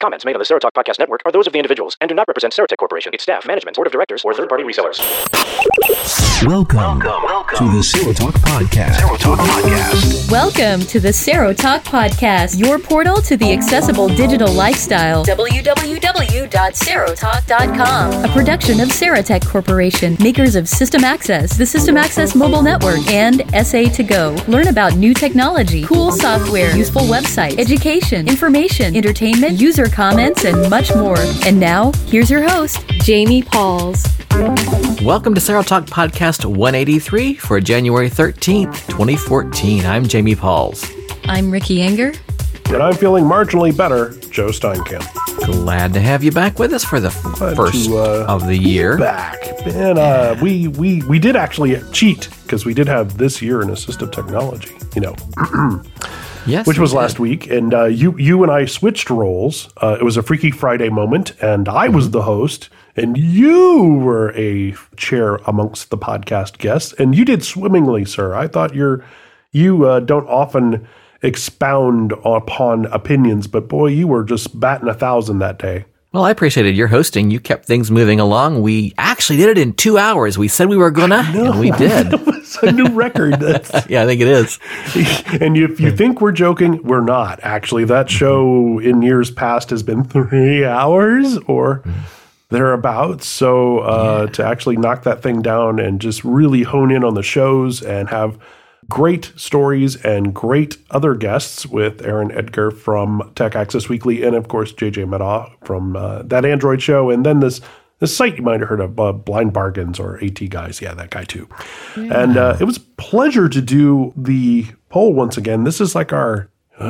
Comments made on the Serotalk Podcast Network are those of the individuals and do not represent Serotech Corporation, its staff, management, board of directors, or third-party resellers. Welcome to the Serotalk Podcast. Welcome to the Serotalk Podcast, your portal to the accessible digital lifestyle. www.serotalk.com. A production of Serotech Corporation, makers of System Access, the System Access Mobile Network, and SA2Go. Learn about new technology, cool software, useful websites, education, information, entertainment, user comments, and much more. And now, here's your host, Jamie Pauls. Welcome to Serotalk Podcast 183 for January 13th, 2014. I'm Jamie Pauls. I'm Ricky Enger. And I'm feeling marginally better, Joe Steinkamp. Glad to have you back with us for the first of the year. Back. And we did actually cheat, because we did have this year in assistive technology, Yes, which was last week. And you and I switched roles. It was a Freaky Friday moment, and I was the host, and you were a chair amongst the podcast guests, and you did swimmingly, sir. I thought you don't often expound upon opinions, but boy, you were just batting 1,000 that day. Well, I appreciated your hosting. You kept things moving along. We actually did it in 2 hours. We said we were gonna, and we did. It's a new record. Yeah, I think it is. And if you think we're joking, we're not. Actually, that show in years past has been 3 hours or thereabouts. So to actually knock that thing down and just really hone in on the shows and have great stories and great other guests with Aaron Edgar from Tech Access Weekly, and of course JJ Madaw from That Android Show, and then this site you might have heard of, Blind Bargains or AT Guys. Yeah, that guy too. Yeah. And it was a pleasure to do the poll once again. This is like our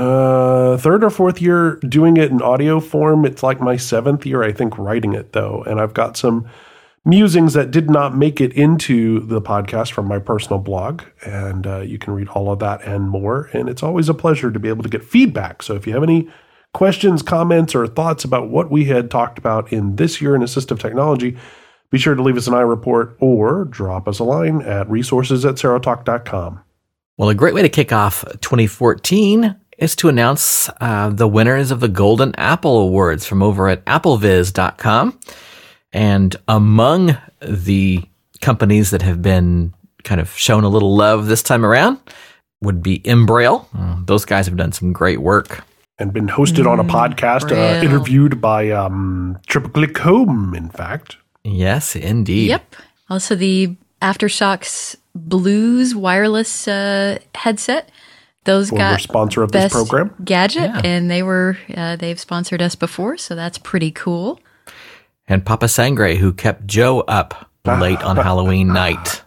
third or fourth year doing it in audio form. It's like my 7th year, I think, writing it though, and I've got some musings that did not make it into the podcast from my personal blog, and you can read all of that and more. And it's always a pleasure to be able to get feedback. So if you have any questions, comments, or thoughts about what we had talked about in this year in assistive technology, be sure to leave us an iReport or drop us a line at resources@serotalk.com. Well, a great way to kick off 2014 is to announce the winners of the Golden Apple Awards from over at appleviz.com. And among the companies that have been kind of shown a little love this time around would be Embrail. Those guys have done some great work. And been hosted on a podcast, interviewed by Triple Click Home, in fact. Yes, indeed. Yep. Also the Aftershocks Blues wireless headset. Those got sponsor of Best this program Gadget, and they've sponsored us before, so that's pretty cool. And Papa Sangre, who kept Joe up late on Halloween night.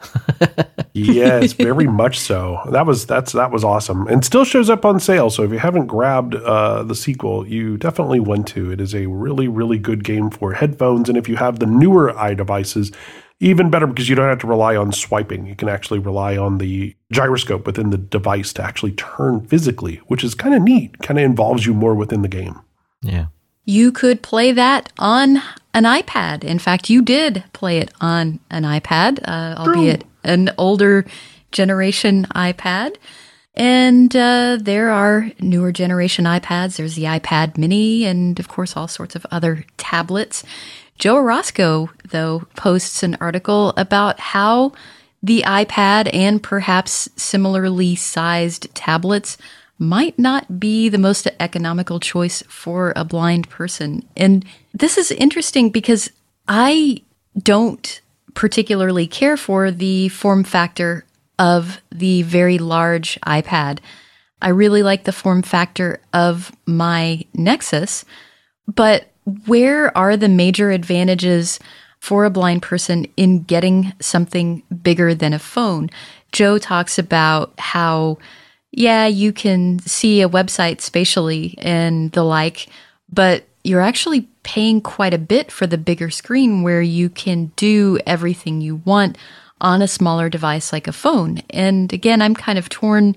Yes, very much so. That was awesome, and still shows up on sale. So if you haven't grabbed the sequel, you definitely want to. It is a really, really good game for headphones, and if you have the newer iDevices, even better, because you don't have to rely on swiping. You can actually rely on the gyroscope within the device to actually turn physically, which is kind of neat. Kind of involves you more within the game. Yeah. You could play that on an iPad. In fact, you did play it on an iPad, albeit an older generation iPad. And there are newer generation iPads. There's the iPad mini and, of course, all sorts of other tablets. Joe Orozco, though, posts an article about how the iPad and perhaps similarly sized tablets might not be the most economical choice for a blind person. And this is interesting because I don't particularly care for the form factor of the very large iPad. I really like the form factor of my Nexus, but where are the major advantages for a blind person in getting something bigger than a phone? Joe talks about how you can see a website spatially and the like, but you're actually paying quite a bit for the bigger screen where you can do everything you want on a smaller device like a phone. And again, I'm kind of torn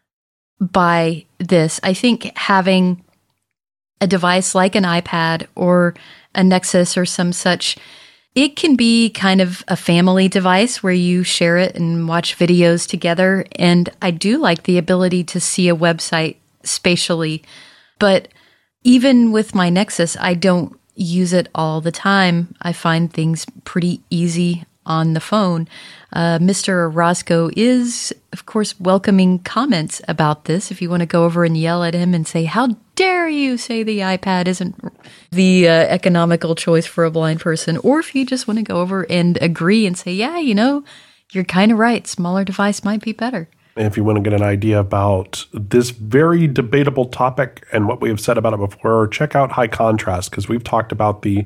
by this. I think having a device like an iPad or a Nexus or some such, it can be kind of a family device where you share it and watch videos together. And I do like the ability to see a website spatially, but even with my Nexus, I don't use it all the time. I find things pretty easy on the phone. Mr. Roscoe is, of course, welcoming comments about this. If you want to go over and yell at him and say, how dare you say the iPad isn't the economical choice for a blind person, or if you just want to go over and agree and say, yeah, you're kind of right. Smaller device might be better. And if you want to get an idea about this very debatable topic and what we have said about it before, check out High Contrast, because we've talked about the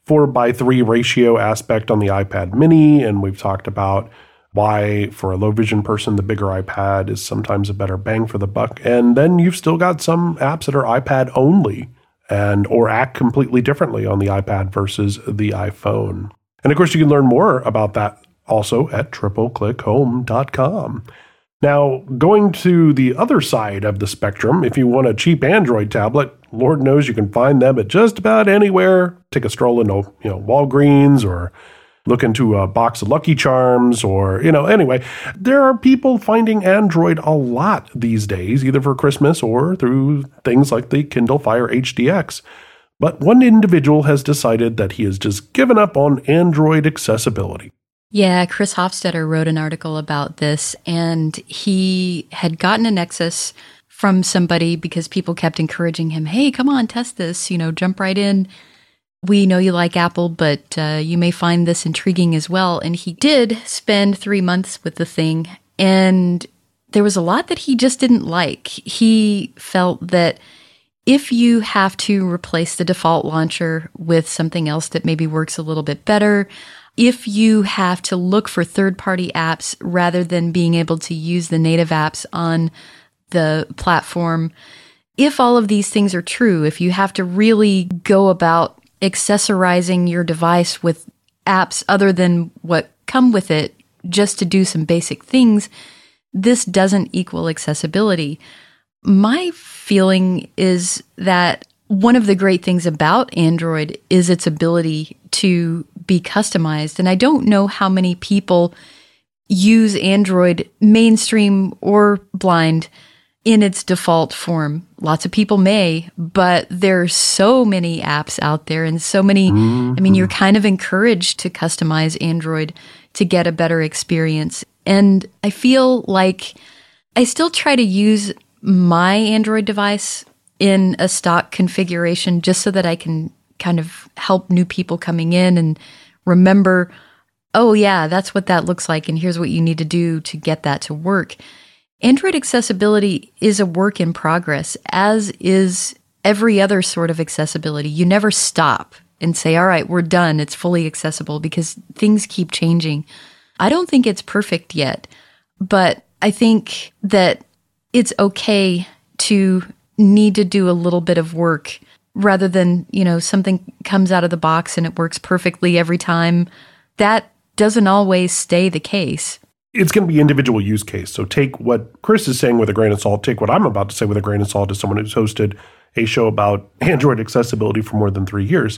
4:3 ratio aspect on the iPad mini, and we've talked about why, for a low vision person, the bigger iPad is sometimes a better bang for the buck. And then you've still got some apps that are iPad only or act completely differently on the iPad versus the iPhone. And of course, you can learn more about that also at tripleclickhome.com. Now, going to the other side of the spectrum, if you want a cheap Android tablet, Lord knows you can find them at just about anywhere. Take a stroll into, Walgreens, or look into a box of Lucky Charms, or, anyway, there are people finding Android a lot these days, either for Christmas or through things like the Kindle Fire HDX. But one individual has decided that he has just given up on Android accessibility. Yeah, Chris Hofstetter wrote an article about this, and he had gotten a Nexus from somebody because people kept encouraging him, hey, come on, test this, jump right in. We know you like Apple, but you may find this intriguing as well. And he did spend 3 months with the thing, and there was a lot that he just didn't like. He felt that if you have to replace the default launcher with something else that maybe works a little bit better, if you have to look for third-party apps rather than being able to use the native apps on the platform, if all of these things are true, if you have to really go about accessorizing your device with apps other than what come with it just to do some basic things, this doesn't equal accessibility. My feeling is that one of the great things about Android is its ability to be customized. And I don't know how many people use Android, mainstream or blind, in its default form. Lots of people may, but there's so many apps out there and so many, you're kind of encouraged to customize Android to get a better experience. And I feel like I still try to use my Android device in a stock configuration just so that I can kind of help new people coming in and remember, oh yeah, that's what that looks like, and here's what you need to do to get that to work. Android accessibility is a work in progress, as is every other sort of accessibility. You never stop and say, all right, we're done, it's fully accessible, because things keep changing. I don't think it's perfect yet, but I think that it's okay to need to do a little bit of work rather than, something comes out of the box and it works perfectly every time. That doesn't always stay the case. It's going to be individual use case. So take what Chris is saying with a grain of salt. Take what I'm about to say with a grain of salt as someone who's hosted a show about Android accessibility for more than 3 years.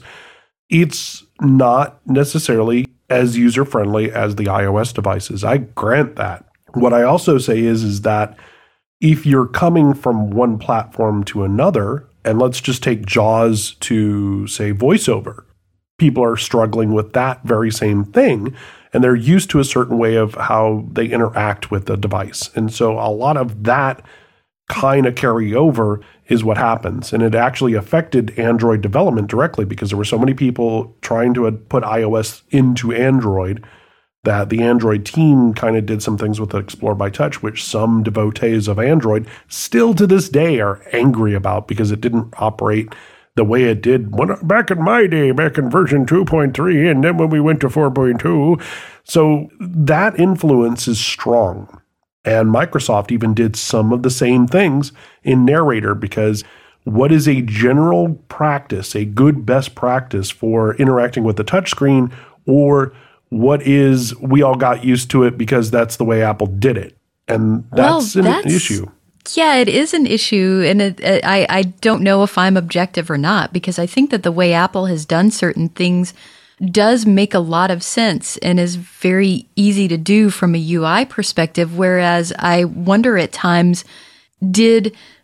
It's not necessarily as user-friendly as the iOS devices. I grant that. What I also say is that if you're coming from one platform to another, and let's just take JAWS to, say, VoiceOver, people are struggling with that very same thing, and they're used to a certain way of how they interact with the device. And so a lot of that kind of carryover is what happens. And it actually affected Android development directly because there were so many people trying to put iOS into Android that the Android team kind of did some things with Explore by Touch, which some devotees of Android still to this day are angry about because it didn't operate the way it did back in my day, back in version 2.3, and then when we went to 4.2. So that influence is strong. And Microsoft even did some of the same things in Narrator, because what is a general practice, a good best practice for interacting with the touchscreen, or what is we all got used to it because that's the way Apple did it? And that's an issue. Yeah, it is an issue, and I don't know if I'm objective or not, because I think that the way Apple has done certain things does make a lot of sense and is very easy to do from a UI perspective, whereas I wonder at times, did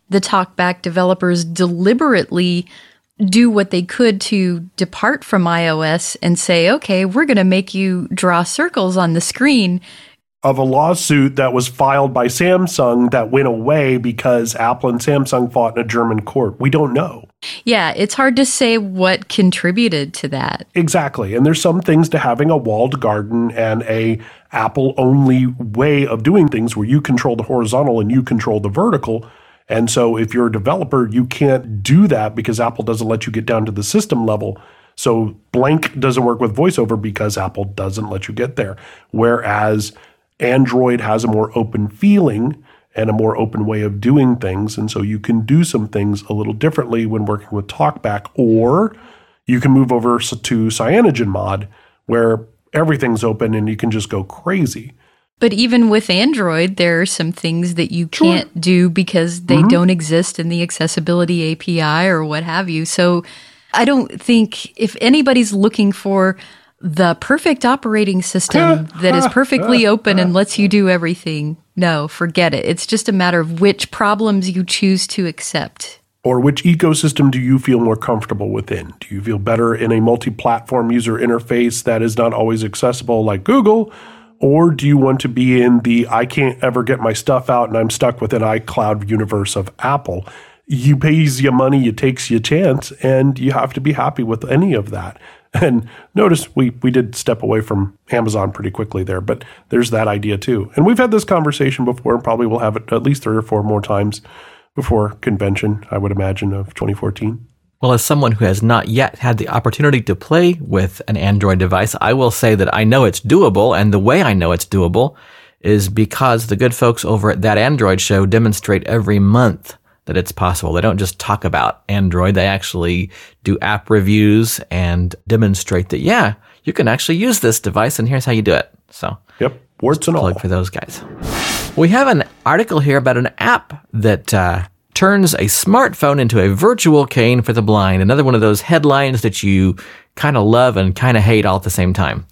the TalkBack developers deliberately do what they could to depart from iOS and say, okay, we're going to make you draw circles on the screen. Of a lawsuit that was filed by Samsung that went away because Apple and Samsung fought in a German court. We don't know. Yeah, it's hard to say what contributed to that. Exactly. And there's some things to having a walled garden and a Apple-only way of doing things where you control the horizontal and you control the vertical. And so if you're a developer, you can't do that because Apple doesn't let you get down to the system level. So blank doesn't work with VoiceOver because Apple doesn't let you get there. Whereas Android has a more open feeling and a more open way of doing things. And so you can do some things a little differently when working with TalkBack, or you can move over to CyanogenMod where everything's open and you can just go crazy. But even with Android, there are some things that you can't do because they don't exist in the accessibility API or what have you. So I don't think if anybody's looking for the perfect operating system that is perfectly open and lets you do everything, no, forget it. It's just a matter of which problems you choose to accept. Or which ecosystem do you feel more comfortable within? Do you feel better in a multi-platform user interface that is not always accessible like Google? Or do you want to be in the I can't ever get my stuff out and I'm stuck with an iCloud universe of Apple? You pays your money, you takes your chance, and you have to be happy with any of that. And notice we did step away from Amazon pretty quickly there, but there's that idea too. And we've had this conversation before and probably will have it at least 3 or 4 more times before convention, I would imagine, of 2014. Well, as someone who has not yet had the opportunity to play with an Android device, I will say that I know it's doable, and the way I know it's doable is because the good folks over at That Android Show demonstrate every month that it's possible. They don't just talk about Android, they actually do app reviews and demonstrate that, yeah, you can actually use this device, and here's how you do it. So, yep, warts and all. Plug for those guys. We have an article here about an app that turns a smartphone into a virtual cane for the blind. Another one of those headlines that you kind of love and kind of hate all at the same time.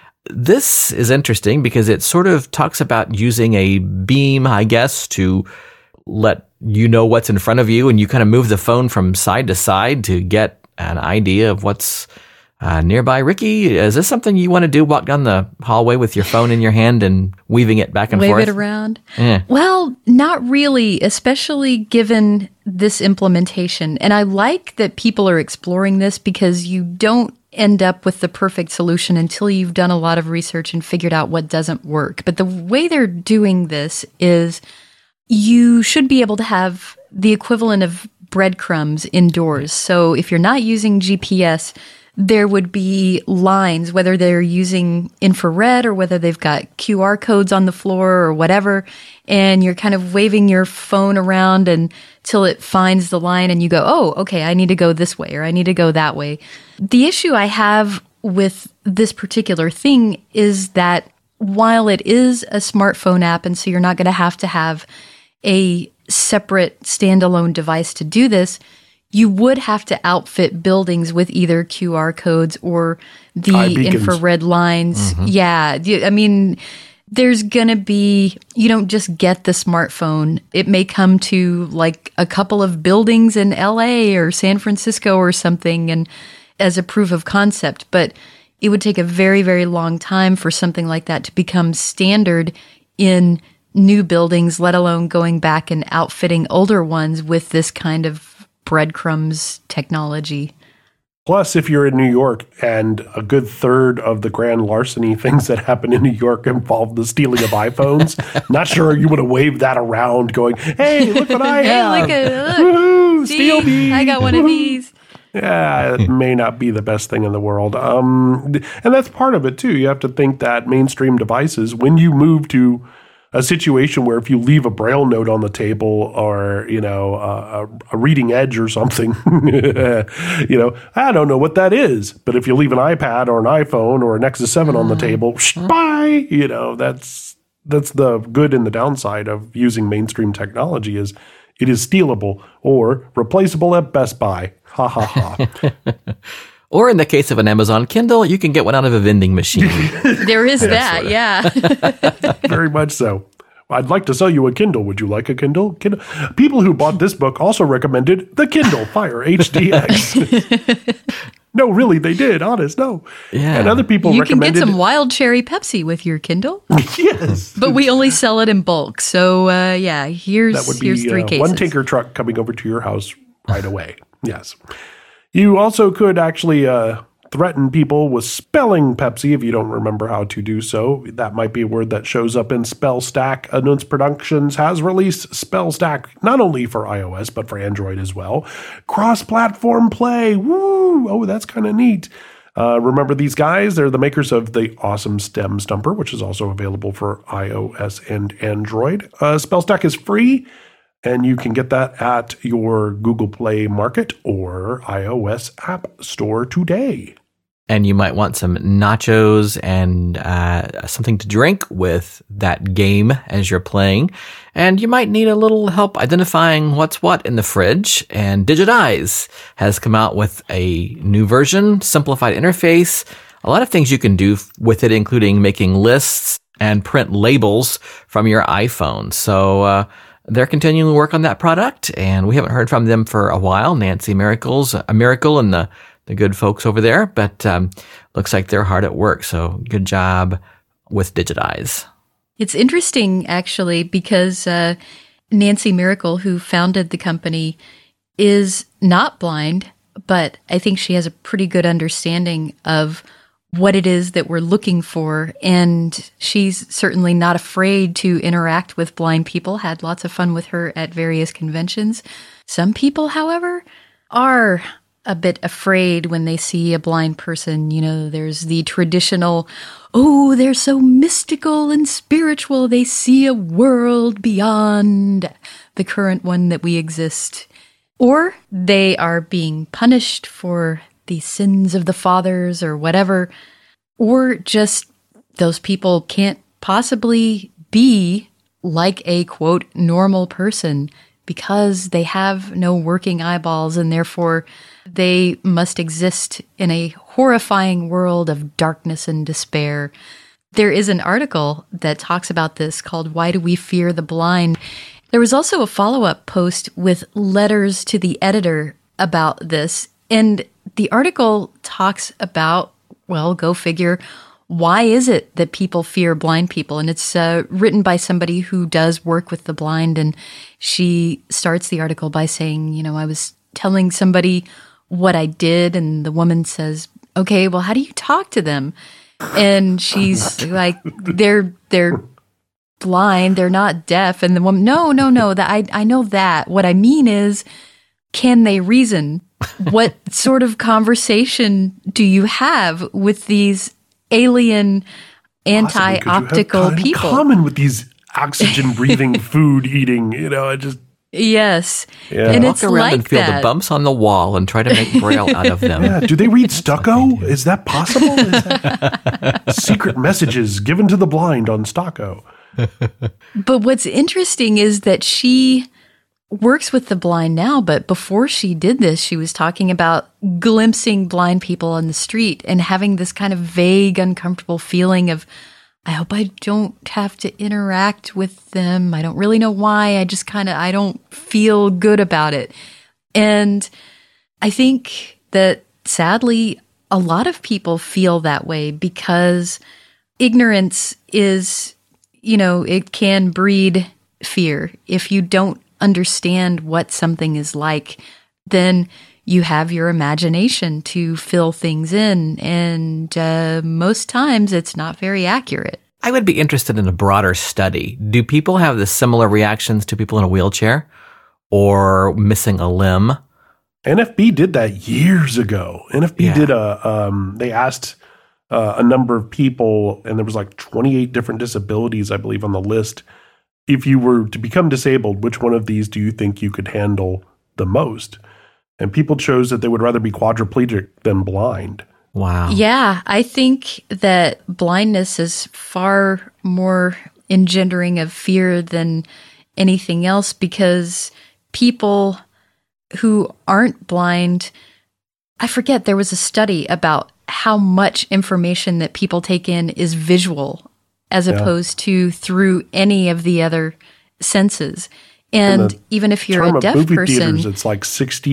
This is interesting because it sort of talks about using a beam, I guess, to let you know what's in front of you, and you kind of move the phone from side to side to get an idea of what's nearby. Ricky, is this something you want to do? Walk down the hallway with your phone in your hand and weaving it back and forth? Wave it around? Yeah. Well, not really, especially given this implementation. And I like that people are exploring this because you don't end up with the perfect solution until you've done a lot of research and figured out what doesn't work. But the way they're doing this is you should be able to have the equivalent of breadcrumbs indoors. So if you're not using GPS, there would be lines, whether they're using infrared or whether they've got QR codes on the floor or whatever, and you're kind of waving your phone around until it finds the line and you go, oh, okay, I need to go this way or I need to go that way. The issue I have with this particular thing is that while it is a smartphone app, and so you're not going to have a separate standalone device to do this, you would have to outfit buildings with either QR codes or the infrared lines. Mm-hmm. Yeah. I mean, there's going to be, you don't just get the smartphone. It may come to like a couple of buildings in LA or San Francisco or something and as a proof of concept, but it would take a very, very long time for something like that to become standard in new buildings, let alone going back and outfitting older ones with this kind of breadcrumbs technology. Plus, if you're in New York and a good third of the grand larceny things that happen in New York involve the stealing of iPhones, not sure you would have waved that around going, hey, look what I have. Look. Woohoo, steal me. I got one of these. Yeah, it may not be the best thing in the world. And that's part of it, too. You have to think that mainstream devices, when you move to a situation where if you leave a Braille note on the table or, a reading edge or something, I don't know what that is. But if you leave an iPad or an iPhone or a Nexus 7 on the table, bye, that's the good and the downside of using mainstream technology is it is stealable or replaceable at Best Buy. Ha, ha, ha. Or in the case of an Amazon Kindle, you can get one out of a vending machine. There is that, yeah. Very much so. I'd like to sell you a Kindle. Would you like a Kindle? People who bought this book also recommended the Kindle Fire HDX. No, really, they did. Honest, no. Yeah. And other people You can recommended. get some wild cherry Pepsi with your Kindle, Yes. but we only sell it in bulk. So here's That would here's be three cases. one tanker truck coming over to your house right away. Yes. You also could actually threaten people with spelling Pepsi if you don't remember how to do so. That might be a word that shows up in SpellStack. Announce Productions has released SpellStack not only for iOS, but for Android as well. Cross-platform play. Woo! Oh, that's kind of neat. Remember these guys? They're the makers of the awesome Stem Stumper, which is also available for iOS and Android. SpellStack is free, and you can get that at your Google Play Market or iOS App Store today. And you might want some nachos and something to drink with that game as you're playing. And you might need a little help identifying what's what in the fridge. And Digitize has come out with a new version, simplified interface, a lot of things you can do with it, including making lists and print labels from your iPhone. So they're continuing to work on that product, and we haven't heard from them for a while. Nancy Miracle and the good folks over there, but looks like they're hard at work. So good job with Digitize. It's interesting, actually, because Nancy Miracle, who founded the company, is not blind, but I think she has a pretty good understanding of what it is that we're looking for. And she's certainly not afraid to interact with blind people, had lots of fun with her at various conventions. Some people, however, are a bit afraid when they see a blind person. You know, there's the traditional, oh, they're so mystical and spiritual. They see a world beyond the current one that we exist. Or they are being punished for the sins of the fathers or whatever. Or just those people can't possibly be like a, quote, normal person because they have no working eyeballs and therefore they must exist in a horrifying world of darkness and despair. There is an article that talks about this called Why Do We Fear the Blind? There was also a follow-up post with letters to the editor about this. And the article talks about, well, go figure, why is it that people fear blind people? And it's written by somebody who does work with the blind. And she starts the article by saying, you know, I was telling somebody what I did. And the woman says, okay, well, how do you talk to them? And she's like, they're blind. They're not deaf. And the woman, no, I know that. What I mean is, can they reason? What sort of conversation do you have with these alien anti-optical people? Common with these oxygen-breathing, food-eating, you know, Yes. Yeah. And Walk it's around like and feel that. the bumps on the wall and try to make braille out of them. Yeah. Do they read stucco? Is that possible? Is that secret messages given to the blind on stucco? But what's interesting is that she works with the blind now, but before she did this, she was talking about glimpsing blind people on the street and having this kind of vague, uncomfortable feeling of, I hope I don't have to interact with them. I don't really know why. I don't feel good about it. And I think that sadly, a lot of people feel that way because ignorance is, you know, it can breed fear. If you don't understand what something is like, then you have your imagination to fill things in. And most times it's not very accurate. I would be interested in a broader study. Do people have the similar reactions to people in a wheelchair or missing a limb? NFB did that years ago. NFB did they asked a number of people, and there was like 28 different disabilities, I believe, on the list. If you were to become disabled, which one of these do you think you could handle the most? And people chose that they would rather be quadriplegic than blind. Wow. Yeah, I think that blindness is far more engendering of fear than anything else because people who aren't blind, I forget, there was a study about how much information that people take in is visual. as opposed to through any of the other senses. And even if you're a deaf movie person, theaters, it's like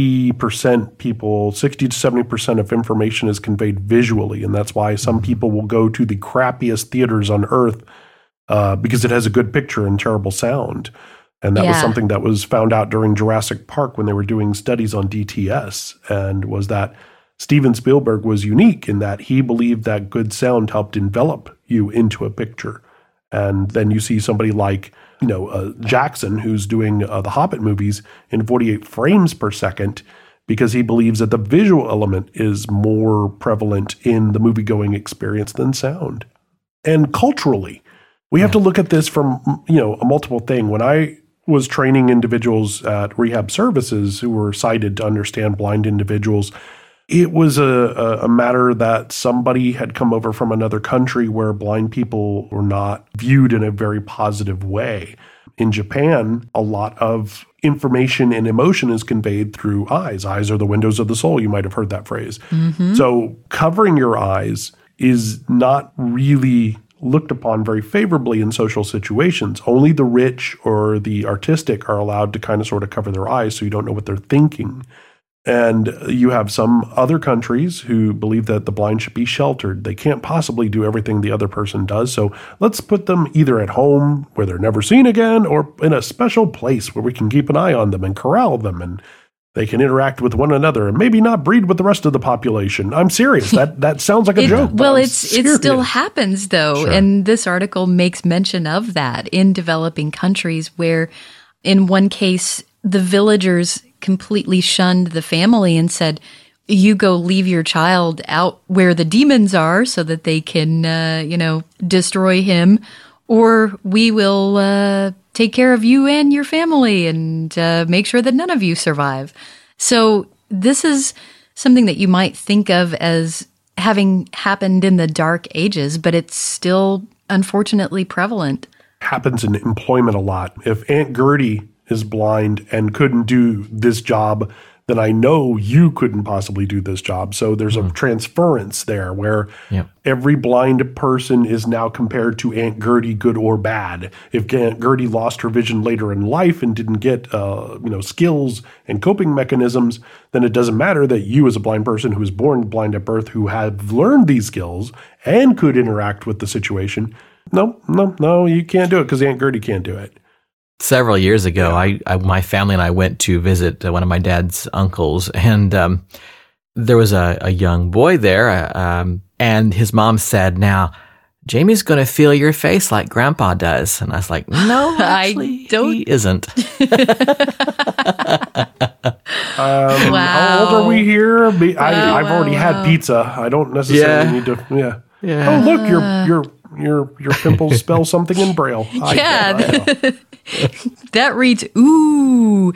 60% people, 60 to 70% of information is conveyed visually. And that's why some people will go to the crappiest theaters on earth because it has a good picture and terrible sound. And that was something that was found out during Jurassic Park when they were doing studies on DTS, and was that Steven Spielberg was unique in that he believed that good sound helped envelop you into a picture. And then you see somebody like, Jackson, who's doing the Hobbit movies in 48 frames per second, because he believes that the visual element is more prevalent in the movie-going experience than sound. And culturally, we have to look at this from, a multiple thing. When I was training individuals at rehab services who were sighted to understand blind individuals, it was a matter that somebody had come over from another country where blind people were not viewed in a very positive way. In Japan, a lot of information and emotion is conveyed through eyes. Eyes are the windows of the soul. You might have heard that phrase. Mm-hmm. So covering your eyes is not really looked upon very favorably in social situations. Only the rich or the artistic are allowed to kind of sort of cover their eyes so you don't know what they're thinking. And you have some other countries who believe that the blind should be sheltered. They can't possibly do everything the other person does. So let's put them either at home where they're never seen again, or in a special place where we can keep an eye on them and corral them, and they can interact with one another and maybe not breed with the rest of the population. I'm serious. That sounds like a joke. Well, it still happens, though. Sure. And this article makes mention of that in developing countries where, in one case, the villagers completely shunned the family and said, you go leave your child out where the demons are so that they can, destroy him, or we will take care of you and your family and make sure that none of you survive. So this is something that you might think of as having happened in the dark ages, but it's still unfortunately prevalent. Happens in employment a lot. If Aunt Gertie is blind and couldn't do this job, then I know you couldn't possibly do this job. So there's a transference there where every blind person is now compared to Aunt Gertie, good or bad. If Aunt Gertie lost her vision later in life and didn't get skills and coping mechanisms, then it doesn't matter that you as a blind person who was born blind at birth, who have learned these skills and could interact with the situation. No, you can't do it because Aunt Gertie can't do it. Several years ago, my family and I went to visit one of my dad's uncles, and there was a young boy there, and his mom said, "Now, Jamie's going to feel your face like Grandpa does." And I was like, "No, actually, he isn't." Wow. How old are we here? I've already had pizza. I don't necessarily need to. Yeah. Oh, look, your pimples spell something in Braille. That reads ooh.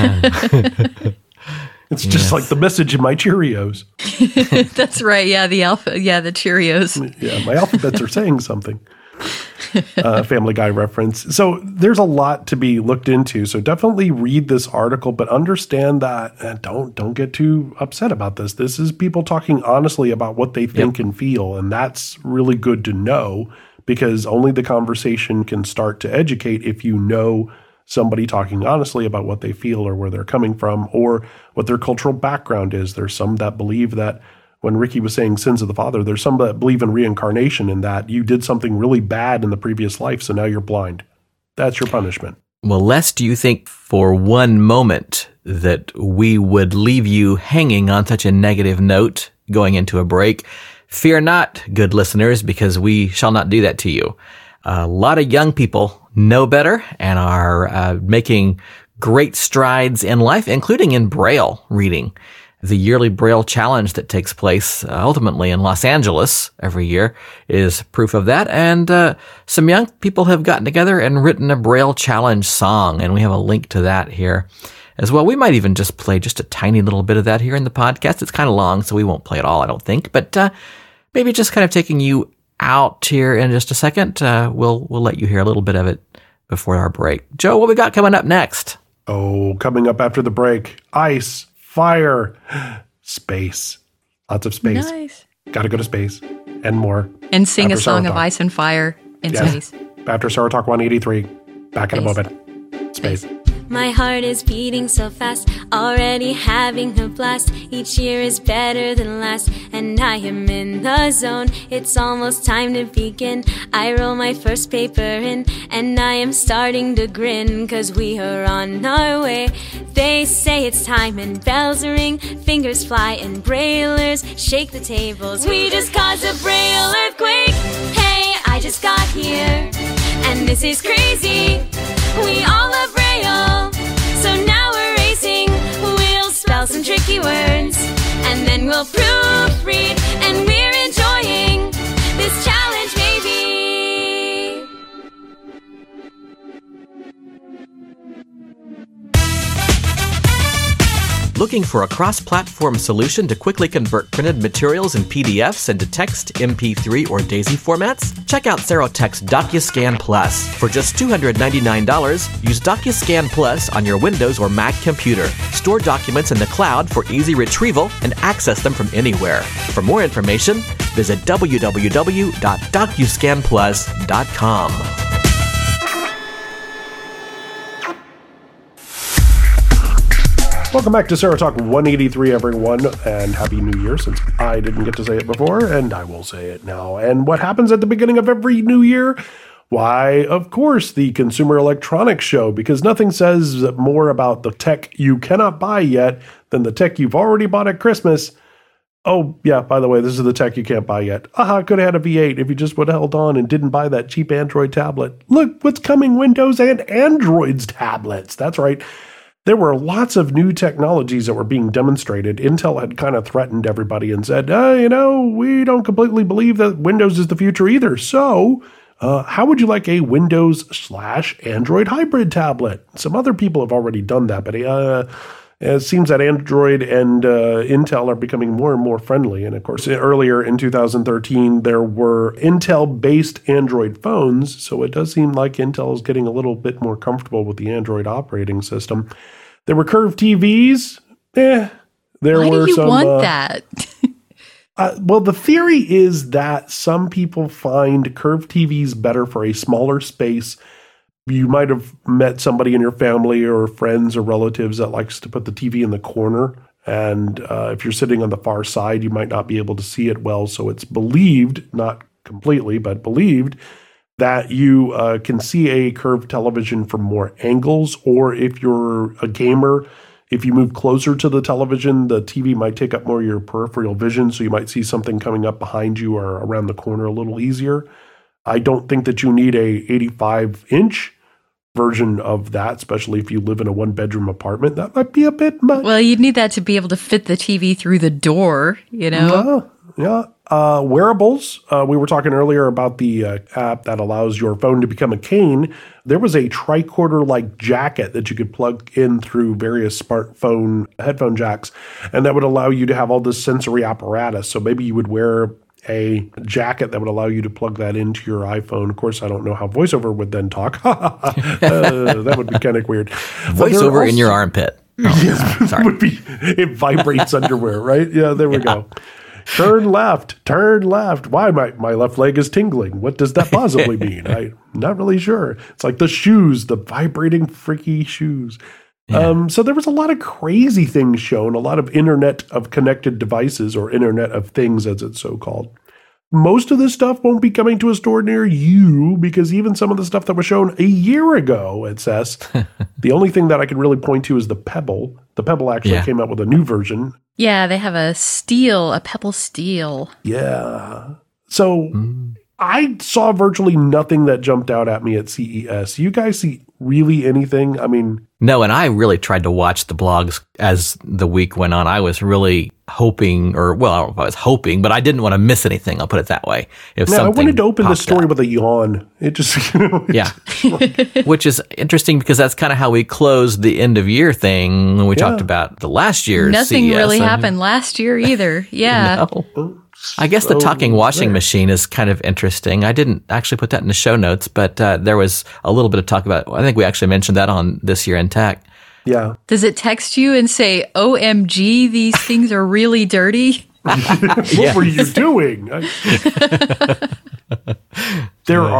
It's just like the message in my Cheerios. That's right. Yeah, the Cheerios. Yeah, my alphabets are saying something. Family Guy reference. So there's a lot to be looked into. So definitely read this article, but understand that and don't get too upset about this. This is people talking honestly about what they think and feel, and that's really good to know, because only the conversation can start to educate if you know somebody talking honestly about what they feel or where they're coming from or what their cultural background is. There's some that believe that, when Ricky was saying sins of the father, there's some that believe in reincarnation, and that you did something really bad in the previous life, so now you're blind. That's your punishment. Well, lest you think for one moment that we would leave you hanging on such a negative note going into a break, fear not, good listeners, because we shall not do that to you. A lot of young people know better and are making great strides in life, including in Braille reading. The yearly Braille Challenge that takes place ultimately in Los Angeles every year is proof of that. And some young people have gotten together and written a Braille Challenge song, and we have a link to that here as well. We might even just play just a tiny little bit of that here in the podcast. It's kind of long, so we won't play it all, I don't think. But maybe just kind of taking you out here in just a second. We'll let you hear a little bit of it before our break. Joe, what we got coming up next? Oh, coming up after the break, ice, fire, space. Lots of space. Nice. Got to go to space and more. And sing a song of ice and fire. in Yes. space. After Sarah Talk 183. Back in a moment. Space. My heart is beating so fast, already having a blast. Each year is better than last, and I am in the zone. It's almost time to begin. I roll my first paper in, and I am starting to grin, 'cause we are on our way. They say it's time and bells ring, fingers fly and braillers shake the tables. We just caused a braille earthquake. Hey, I just got here, and this is crazy. We all love Braille, so now we're racing. We'll spell some tricky words, and then we'll proofread, and we're enjoying this challenge, baby. Looking for a cross-platform solution to quickly convert printed materials and PDFs into text, MP3, or DAISY formats? Check out Serotex DocuScan Plus. For just $299, use DocuScan Plus on your Windows or Mac computer. Store documents in the cloud for easy retrieval and access them from anywhere. For more information, visit www.docuscanplus.com. Welcome back to Sarah Talk 183, everyone, and Happy New Year, since I didn't get to say it before, and I will say it now. And what happens at the beginning of every new year? Why, of course, the Consumer Electronics Show, because nothing says more about the tech you cannot buy yet than the tech you've already bought at Christmas. Oh, yeah, by the way, this is the tech you can't buy yet. Could have had a V8 if you just would have held on and didn't buy that cheap Android tablet. Look what's coming, Windows and Android's tablets. That's right. There were lots of new technologies that were being demonstrated. Intel had kind of threatened everybody and said, we don't completely believe that Windows is the future either. So how would you like a Windows/Android hybrid tablet? Some other people have already done that, but it seems that Android and Intel are becoming more and more friendly. And of course, earlier in 2013, there were Intel-based Android phones. So it does seem like Intel is getting a little bit more comfortable with the Android operating system. There were curved TVs. Why do you want that? Well, the theory is that some people find curved TVs better for a smaller space. You might have met somebody in your family or friends or relatives that likes to put the TV in the corner. And if you're sitting on the far side, you might not be able to see it well. So it's believed, not completely, but believed, that you can see a curved television from more angles. Or if you're a gamer, if you move closer to the television, the TV might take up more of your peripheral vision. So you might see something coming up behind you or around the corner a little easier. I don't think that you need a 85-inch version of that, especially if you live in a one-bedroom apartment. That might be a bit much. Well, you'd need that to be able to fit the TV through the door, you know? Yeah. Wearables. We were talking earlier about the app that allows your phone to become a cane. There was a tricorder-like jacket that you could plug in through various smartphone headphone jacks, and that would allow you to have all this sensory apparatus. So maybe you would wear a jacket that would allow you to plug that into your iPhone. Of course, I don't know how VoiceOver would then talk. That would be kind of weird. VoiceOver in your armpit. Oh, sorry. It vibrates underwear, right? Yeah, there we go. Turn left. Why? My left leg is tingling. What does that possibly mean? I'm not really sure. It's like the shoes, the vibrating freaky shoes. Yeah. So there was a lot of crazy things shown, a lot of Internet of Connected Devices, or Internet of Things as it's so called. Most of this stuff won't be coming to a store near you, because even some of the stuff that was shown a year ago, it says, the only thing that I can really point to is the Pebble. The Pebble actually came out with a new version. Yeah, they have a Pebble Steel. Yeah. So I saw virtually nothing that jumped out at me at CES. You guys see really anything? I mean... No, and I really tried to watch the blogs as the week went on. I was really hoping, I don't know if I was hoping, but I didn't want to miss anything. I'll put it that way. I wanted to open the story with a yawn. It just, which is interesting because that's kind of how we closed the end of year thing when we talked about the last year's Nothing CES. really happened last year either. Yeah. No. I guess the talking washing machine is kind of interesting. I didn't actually put that in the show notes, but there was a little bit of talk about, I think we actually mentioned that on This Year in Tech. Yeah. Does it text you and say, OMG, these things are really dirty? What were you doing? There are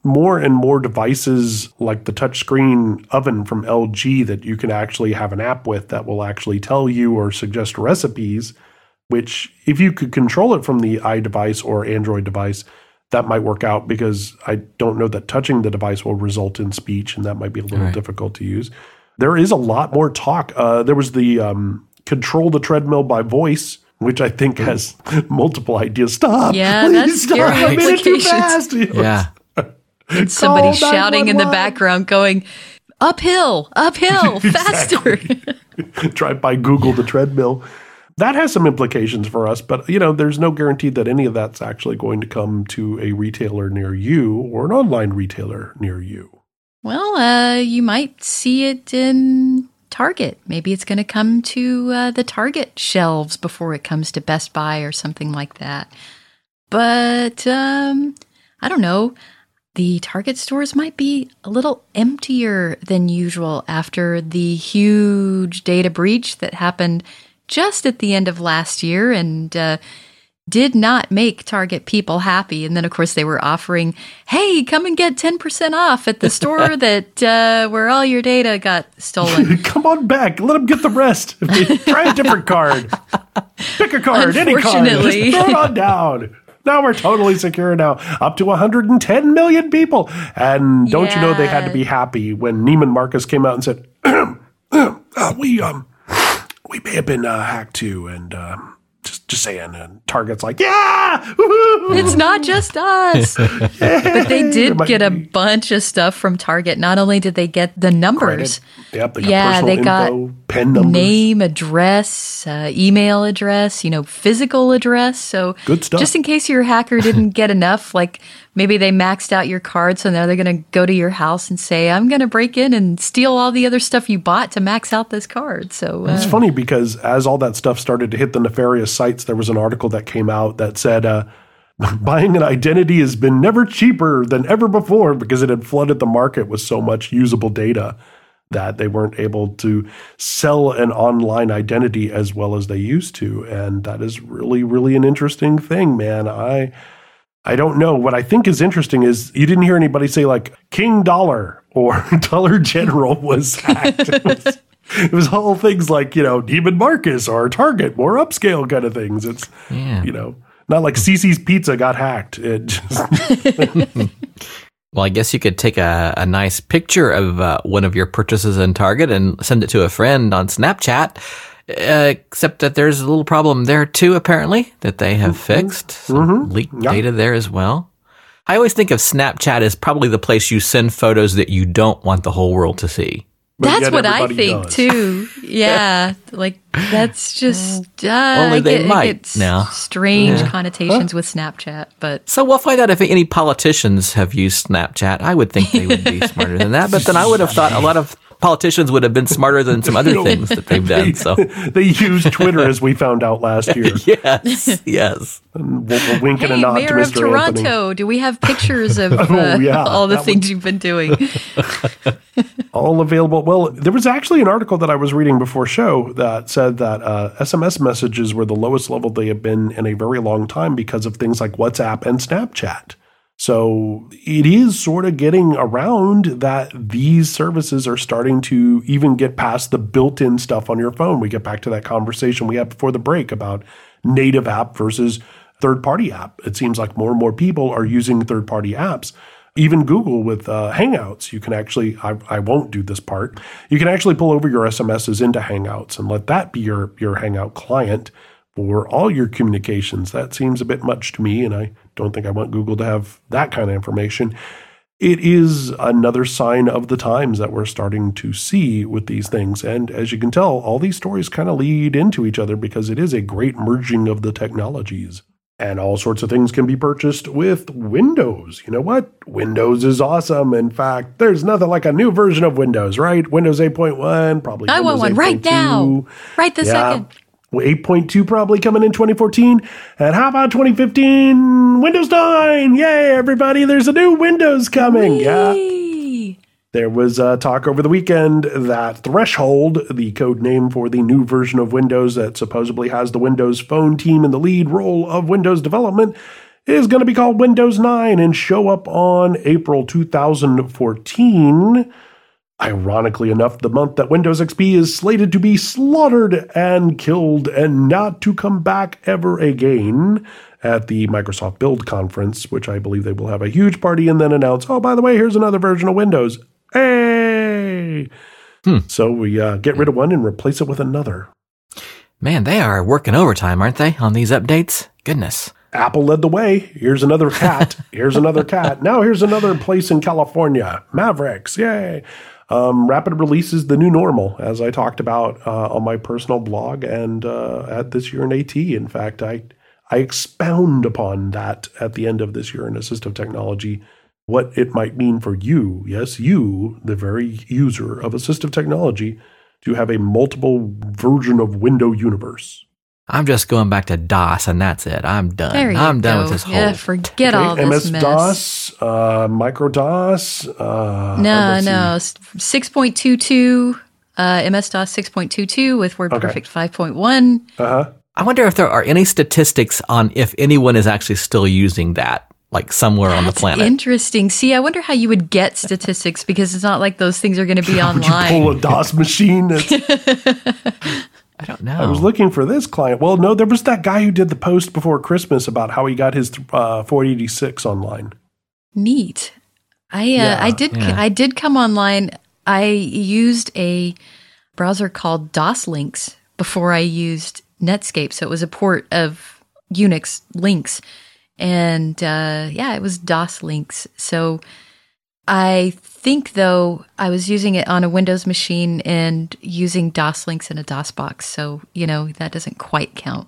more and more devices like the touchscreen oven from LG that you can actually have an app with that will actually tell you or suggest recipes, which if you could control it from the iDevice or Android device, that might work out, because I don't know that touching the device will result in speech, and that might be a little difficult to use. There is a lot more talk. There was the control the treadmill by voice, which I think has multiple ideas. Stop! Yeah, please that's stop. scary I made it too fast. implications. And somebody shouting in the background going, uphill, faster. Drive by Google the treadmill. That has some implications for us, but there's no guarantee that any of that's actually going to come to a retailer near you or an online retailer near you. Well, you might see it in Target. Maybe it's going to come to the Target shelves before it comes to Best Buy or something like that. But I don't know. The Target stores might be a little emptier than usual after the huge data breach that happened just at the end of last year and did not make Target people happy. And then, of course, they were offering, hey, come and get 10% off at the store that where all your data got stolen. Come on back. Let them get the rest. Try a different card. Pick a card, any card. Just throw it on down. Now we're totally secure now. Up to 110 million people. And don't you know they had to be happy when Neiman Marcus came out and said, we may have been hacked too, and just saying. And Target's like, yeah, woo-hoo! It's not just us. But they did get a bunch of stuff from Target. Not only did they get the numbers, Yep, they got personal info, pen numbers, name, address, email address, physical address. So good stuff. Just in case your hacker didn't get enough, like maybe they maxed out your card, so now they're going to go to your house and say, I'm going to break in and steal all the other stuff you bought to max out this card. So it's funny because as all that stuff started to hit the nefarious sites, there was an article that came out that said, buying an identity has been never cheaper than ever before, because it had flooded the market with so much usable data that they weren't able to sell an online identity as well as they used to. And that is really, really an interesting thing, man. I don't know. What I think is interesting is you didn't hear anybody say like King Dollar or Dollar General was hacked. It was whole things like, Neiman Marcus or Target, more upscale kind of things. It's, not like Cece's Pizza got hacked. It just Well, I guess you could take a nice picture of one of your purchases in Target and send it to a friend on Snapchat, except that there's a little problem there too, apparently, that they have fixed. Some leaked data there as well. I always think of Snapchat as probably the place you send photos that you don't want the whole world to see. That's what I think too. Yeah, like that's just only they might now. Strange connotations with Snapchat, but so we'll find out if any politicians have used Snapchat. I would think they would be smarter than that, but then I would have thought a lot of politicians would have been smarter than some other things that they've done. So they used Twitter, as we found out last year. Yes. And we'll wink and a nod Mayor to Mr. of Toronto, Anthony. Do we have pictures of all the things you've been doing? All available. Well, there was actually an article that I was reading before show that said that SMS messages were the lowest level they have been in a very long time because of things like WhatsApp and Snapchat. So it is sort of getting around that these services are starting to even get past the built-in stuff on your phone. We get back to that conversation we had before the break about native app versus third-party app. It seems like more and more people are using third-party apps. Even Google with Hangouts, you can actually, I won't do this part, you can actually pull over your SMSs into Hangouts and let that be your Hangout client for all your communications. That seems a bit much to me, and I don't think I want Google to have that kind of information. It is another sign of the times that we're starting to see with these things. And as you can tell, all these stories kind of lead into each other because it is a great merging of the technologies. And all sorts of things can be purchased with Windows. You know what? Windows is awesome. In fact, there's nothing like a new version of Windows, right? Windows 8.1, probably I Windows want one 8.2. right now. Right this second. 8.2 probably coming in 2014. And how about 2015? Windows 9. Yay, everybody. There's a new Windows coming. Whee! Yeah. There was talk over the weekend that Threshold, the code name for the new version of Windows that supposedly has the Windows Phone team in the lead role of Windows development, is going to be called Windows 9 and show up on April 2014. Ironically enough, the month that Windows XP is slated to be slaughtered and killed and not to come back ever again at the Microsoft Build Conference, which I believe they will have a huge party and then announce, oh, by the way, here's another version of Windows. Hey! So we get rid of one and replace it with another. Man, they are working overtime, aren't they, on these updates? Goodness. Apple led the way. Here's another cat. Here's another cat. Now here's another place in California. Mavericks. Yay. Rapid release is the new normal, as I talked about on my personal blog and at This Year in AT. In fact, I expound upon that at the end of This Year in Assistive Technology, what it might mean for you, yes, you, the very user of assistive technology, to have a multiple version of Window universe. I'm just going back to DOS, and that's it. I'm done. There you I'm done go. with this whole. Yeah, forget all this MS-DOS, micro-DOS. No, 6.22, MS-DOS 6.22 with WordPerfect 5.1. I wonder if there are any statistics on if anyone is actually still using that, like somewhere on the planet. Interesting. See, I wonder how you would get statistics because it's not like those things are going to be online. Would you pull a DOS machine? I don't know. I was looking for this client. Well, no, there was that guy who did the post before Christmas about how he got his 486 online. Neat. I did come online. I used a browser called DOSLinks before I used Netscape. So it was a port of Unix links. And it was DOSLinks. So I think, though, I was using it on a Windows machine and using DOSLinks in a DOS box. So, that doesn't quite count.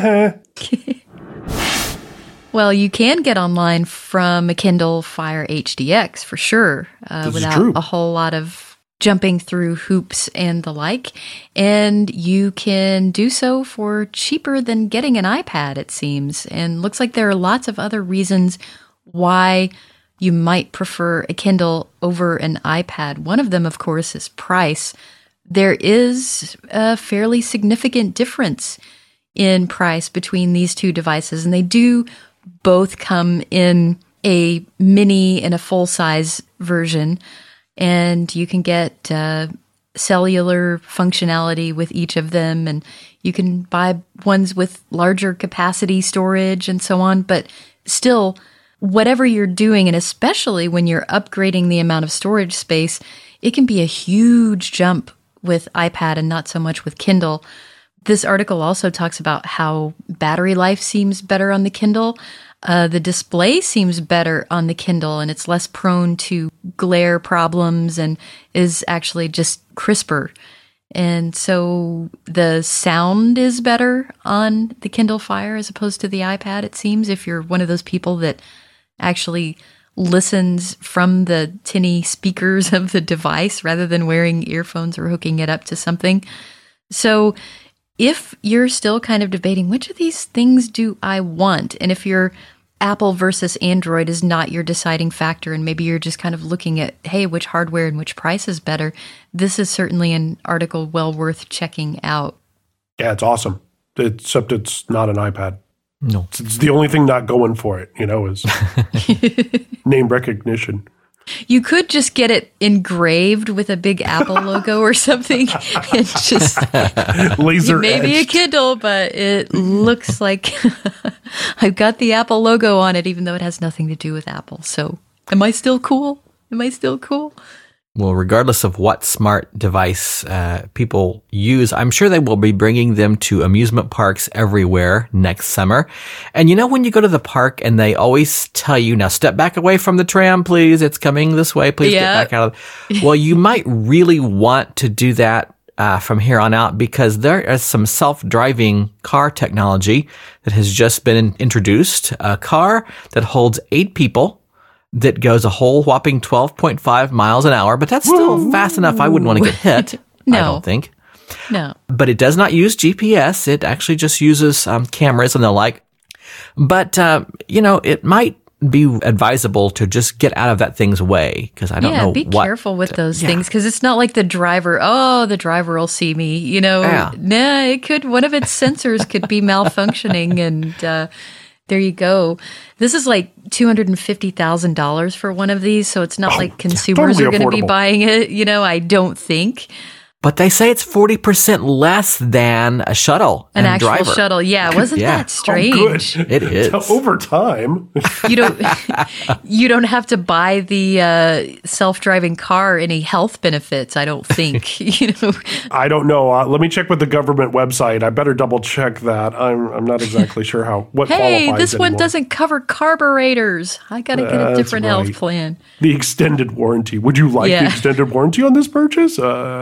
Well, you can get online from a Kindle Fire HDX for sure, without a whole lot of jumping through hoops and the like. And you can do so for cheaper than getting an iPad, it seems. And looks like there are lots of other reasons why you might prefer a Kindle over an iPad. One of them, of course, is price. There is a fairly significant difference in price between these two devices, and they do both come in a mini and a full-size version, and you can get cellular functionality with each of them, and you can buy ones with larger capacity storage and so on, but still, whatever you're doing, and especially when you're upgrading the amount of storage space, it can be a huge jump with iPad and not so much with Kindle. This article also talks about how battery life seems better on the Kindle. The display seems better on the Kindle, and it's less prone to glare problems and is actually just crisper. And so the sound is better on the Kindle Fire as opposed to the iPad, it seems, if you're one of those people that actually listens from the tinny speakers of the device rather than wearing earphones or hooking it up to something. So if you're still kind of debating, which of these things do I want? And if your Apple versus Android is not your deciding factor, and maybe you're just kind of looking at, hey, which hardware and which price is better, this is certainly an article well worth checking out. Yeah, it's awesome. Except it's not an iPad. No. It's the only thing not going for it, is name recognition. You could just get it engraved with a big Apple logo or something and just laser maybe etched. a Kindle, but it looks like I've got the Apple logo on it, even though it has nothing to do with Apple. So am I still cool? Well, regardless of what smart device people use, I'm sure they will be bringing them to amusement parks everywhere next summer. And when you go to the park and they always tell you, now step back away from the tram, please. It's coming this way. Please get back out of Well, you might really want to do that from here on out, because there is some self-driving car technology that has just been introduced. A car that holds 8 people, that goes a whole whopping 12.5 miles an hour, but that's still fast enough. I wouldn't want to get hit. No. I don't think. No. But it does not use GPS. It actually just uses cameras and the like. But, it might be advisable to just get out of that thing's way, because I don't know be careful with those things, because it's not like the driver will see me, Nah, it could, one of its sensors could be malfunctioning, and There you go. This is like $250,000 for one of these, so it's not like consumers totally are going to be affordable. buying it, I don't think. But they say it's 40% less than a shuttle An and actual driver. shuttle. Yeah, wasn't Yeah. that strange? Good. It is. Over time. You don't have to buy the self-driving car any health benefits, I don't think. I don't know. Let me check with the government website. I better double check that. I'm not exactly sure what Hey, qualifies this one anymore. doesn't cover carburetors. I got to get a That's different health right. plan. The extended warranty. Would you like the Yeah. extended warranty on this purchase?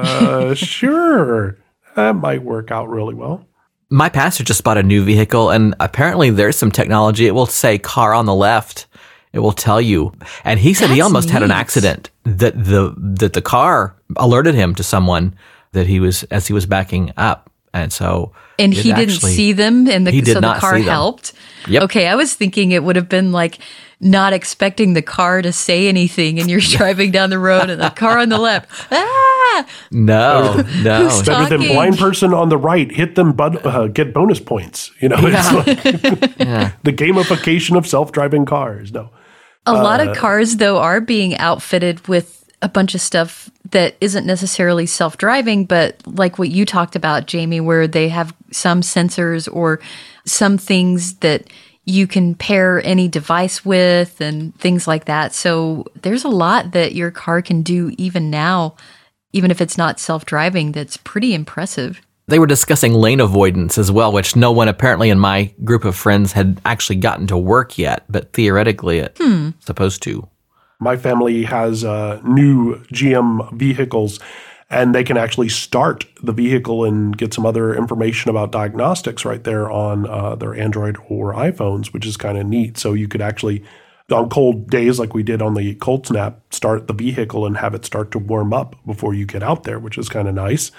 Sure. That might work out really well. My pastor just bought a new vehicle, and apparently there's some technology. It will say car on the left. It will tell you. And he said he That's almost had an neat. accident that the car alerted him to someone that as he was backing up. And so And it he didn't actually- see them, and he did so the not car see them. helped. Yep. Okay, I was thinking it would have been like not expecting the car to say anything, and you're driving down the road, and the car on the left. Ah! No. Who's Better than Talking. blind person on the right. Hit them, get bonus points. It's like the gamification of self-driving cars. No. A lot of cars, though, are being outfitted with a bunch of stuff that isn't necessarily self-driving, but like what you talked about, Jamie, where they have some sensors or some things that you can pair any device with and things like that. So there's a lot that your car can do even now, even if it's not self-driving, that's pretty impressive. They were discussing lane avoidance as well, which no one apparently in my group of friends had actually gotten to work yet, but theoretically it's supposed to. My family has new GM vehicles, and they can actually start the vehicle and get some other information about diagnostics right there on their Android or iPhones, which is kind of neat. So you could actually, on cold days like we did on the Cold Snap, start the vehicle and have it start to warm up before you get out there, which is kind of nice.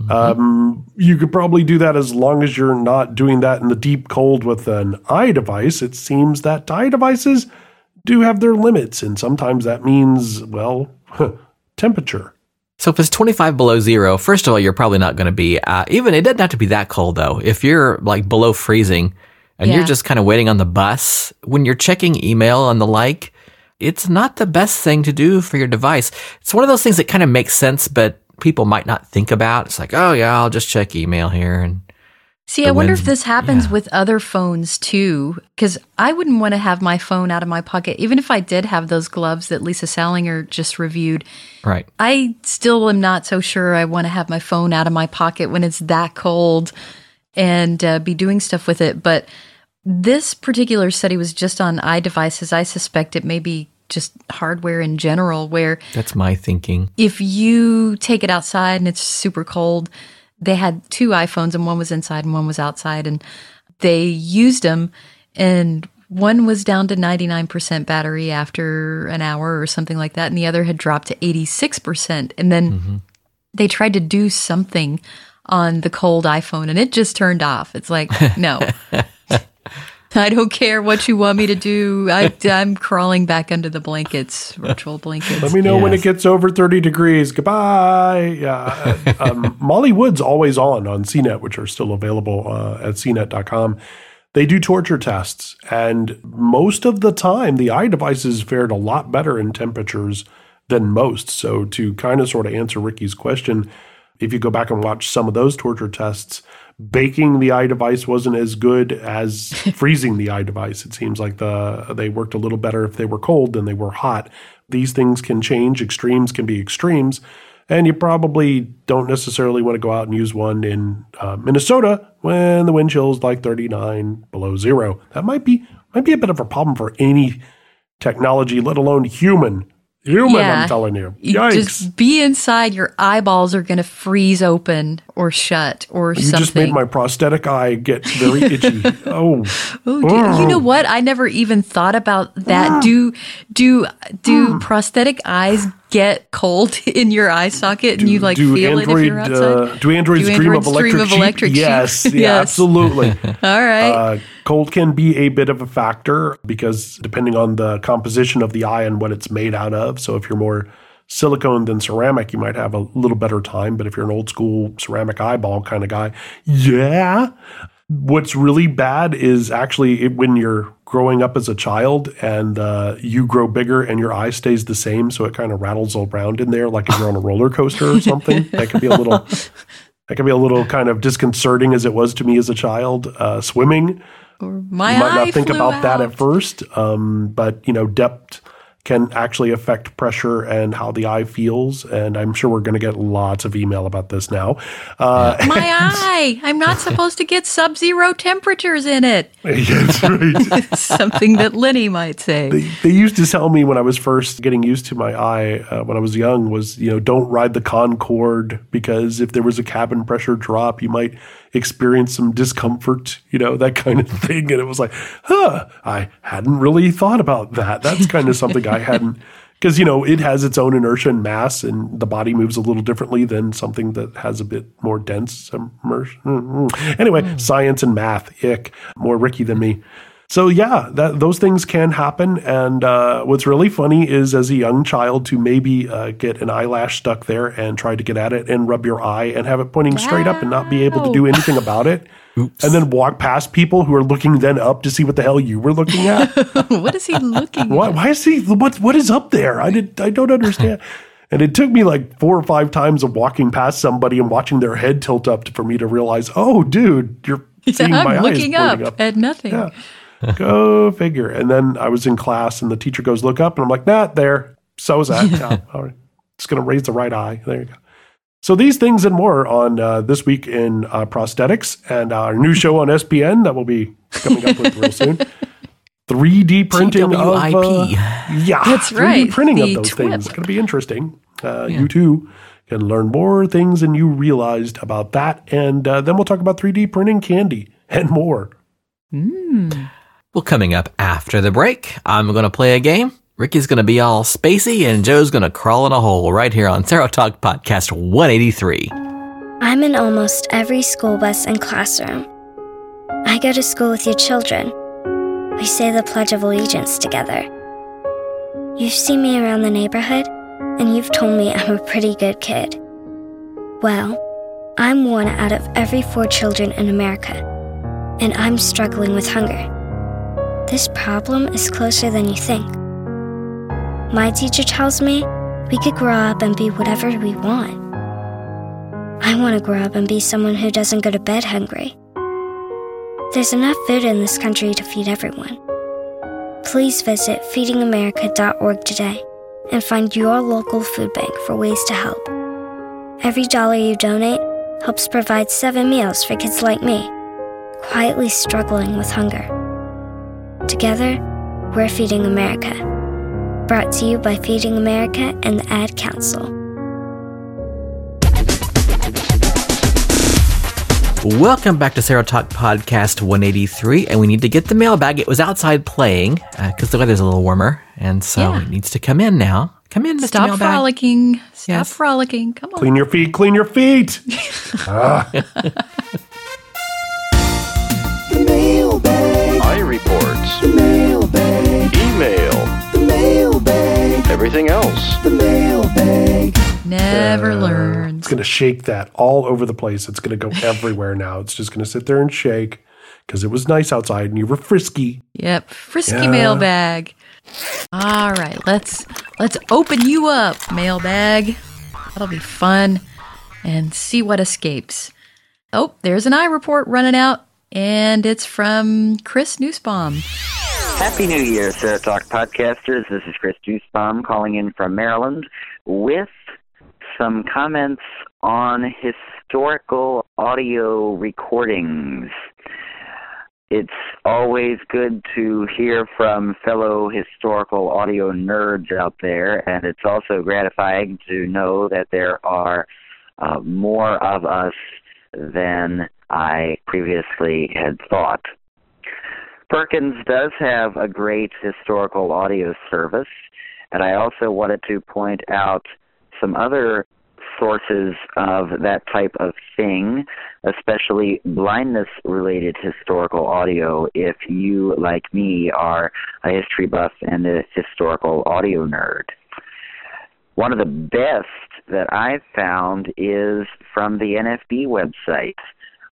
You could probably do that as long as you're not doing that in the deep cold with an iDevice. It seems that iDevices do have their limits, and sometimes that means, well, temperature. So if it's 25 below zero, first of all, you're probably not going to be, even, it doesn't have to be that cold though. If you're like below freezing and Yeah. you're just kind of waiting on the bus, when you're checking email and the like, it's not the best thing to do for your device. It's one of those things that kind of makes sense, but people might not think about. It's like, oh yeah, I'll just check email here. And See, The I wonder wind's- if this happens yeah. with other phones too, because I wouldn't want to have my phone out of my pocket, even if I did have those gloves that Lisa Salinger just reviewed. right. I still am not so sure I want to have my phone out of my pocket when it's that cold and be doing stuff with it. But this particular study was just on iDevices. I suspect it may be just hardware in general, where That's my thinking. if you take it outside and it's super cold, they had two iPhones and one was inside and one was outside, and they used them, and one was down to 99% battery after an hour or something like that, and the other had dropped to 86%. And then they tried to do something on the cold iPhone and it just turned off. It's like, no. I don't care what you want me to do. I'm crawling back under the blankets, virtual blankets. Let me know when Yes. it gets over 30 degrees. Goodbye. Yeah. Molly Wood's Always On CNET, which are still available at cnet.com. They do torture tests, and most of the time, the iDevices fared a lot better in temperatures than most. So to kind of sort of answer Ricky's question, if you go back and watch some of those torture tests, baking the iDevice wasn't as good as freezing the iDevice. It seems like they worked a little better if they were cold than they were hot. These things can change. Extremes can be extremes. And you probably don't necessarily want to go out and use one in Minnesota when the wind chill is like 39 below zero. That might be a bit of a problem for any technology, let alone human. Yeah. I'm telling you. You Yikes. just be inside, your eyeballs are going to freeze open or shut or You something. just made my prosthetic eye get very itchy. Oh, You know what? I never even thought about that. Do prosthetic eyes get cold in your eye socket and you like do feel it if you're outside? do androids dream of electric sheep? Yes, yeah, Yes. absolutely. All right. Cold can be a bit of a factor because depending on the composition of the eye and what it's made out of. So if you're more silicone than ceramic, you might have a little better time. But if you're an old school ceramic eyeball kind of guy, yeah. What's really bad is actually when you're growing up as a child and you grow bigger and your eye stays the same, so it kind of rattles around in there like if you're on a roller coaster or something. That can be a little kind of disconcerting, as it was to me as a child. Swimming, Or you might not think about that at first, but depth can actually affect pressure and how the eye feels. And I'm sure we're going to get lots of email about this now. My eye! I'm not supposed to get sub-zero temperatures in it. That's right. Something that Lenny might say. They used to tell me when I was first getting used to my eye when I was young was, don't ride the Concorde because if there was a cabin pressure drop, you might experience some discomfort, that kind of thing. And it was like, I hadn't really thought about that. That's kind of something I hadn't, because, it has its own inertia and mass and the body moves a little differently than something that has a bit more dense immersion. Anyway, science and math, ick, more Ricky than me. So yeah, those things can happen. And what's really funny is as a young child to maybe get an eyelash stuck there and try to get at it and rub your eye and have it pointing straight up and not be able to do anything about it. Oops. And then walk past people who are looking then up to see what the hell you were looking at. What is he looking at? Why is he, what is up there? I don't understand. And it took me like 4 or 5 times of walking past somebody and watching their head tilt up for me to realize, oh, dude, you're seeing my eyes I'm looking pointing up at nothing. Yeah. Go figure. And then I was in class and the teacher goes, look up. And I'm like, nah, there. So is that. Yeah, all right. Just going to raise the right eye. There you go. So these things and more on This Week in Prosthetics and our new show on SPN that will be coming up with real soon. 3D printing TWIP. That's right. 3D printing The of those TWIP. things. It's going to be interesting. You too can learn more things than you realized about that. And then we'll talk about 3D printing candy and more. Well, coming up after the break, I'm going to play a game. Ricky's going to be all spacey, and Joe's going to crawl in a hole right here on Sarah Talk Podcast 183. I'm in almost every school bus and classroom. I go to school with your children. We say the Pledge of Allegiance together. You've seen me around the neighborhood, and you've told me I'm a pretty good kid. Well, I'm 1 out of every 4 children in America, and I'm struggling with hunger. This problem is closer than you think. My teacher tells me we could grow up and be whatever we want. I want to grow up and be someone who doesn't go to bed hungry. There's enough food in this country to feed everyone. Please visit feedingamerica.org today and find your local food bank for ways to help. Every dollar you donate helps provide 7 meals for kids like me, quietly struggling with hunger. Together, we're Feeding America. Brought to you by Feeding America and the Ad Council. Welcome back to Sarah Talk Podcast 183, and we need to get the mailbag. It was outside playing because the weather's a little warmer, and so it needs to come in now. Come in, Mr. Stop Mailbag. frolicking. Stop Yes. frolicking. Come on. Clean your feet, clean your feet. The mailbag. iReports. The mailbag. Email. The mailbag. Everything else. The mailbag. Never It's learns. going to shake that all over the place. It's going to go everywhere now. It's just going to sit there and shake because it was nice outside and you were frisky. Yep. Frisky mailbag. All right. Let's open you up, mailbag. That'll be fun. And see what escapes. Oh, there's an iReport running out. And it's from Chris Nussbaum. Happy New Year, Sarah Talk podcasters. This is Chris Nussbaum calling in from Maryland with some comments on historical audio recordings. It's always good to hear from fellow historical audio nerds out there, and it's also gratifying to know that there are more of us than I previously had thought. Perkins does have a great historical audio service, and I also wanted to point out some other sources of that type of thing, especially blindness-related historical audio, if you, like me, are a history buff and a historical audio nerd. One of the best that I've found is from the NFB website.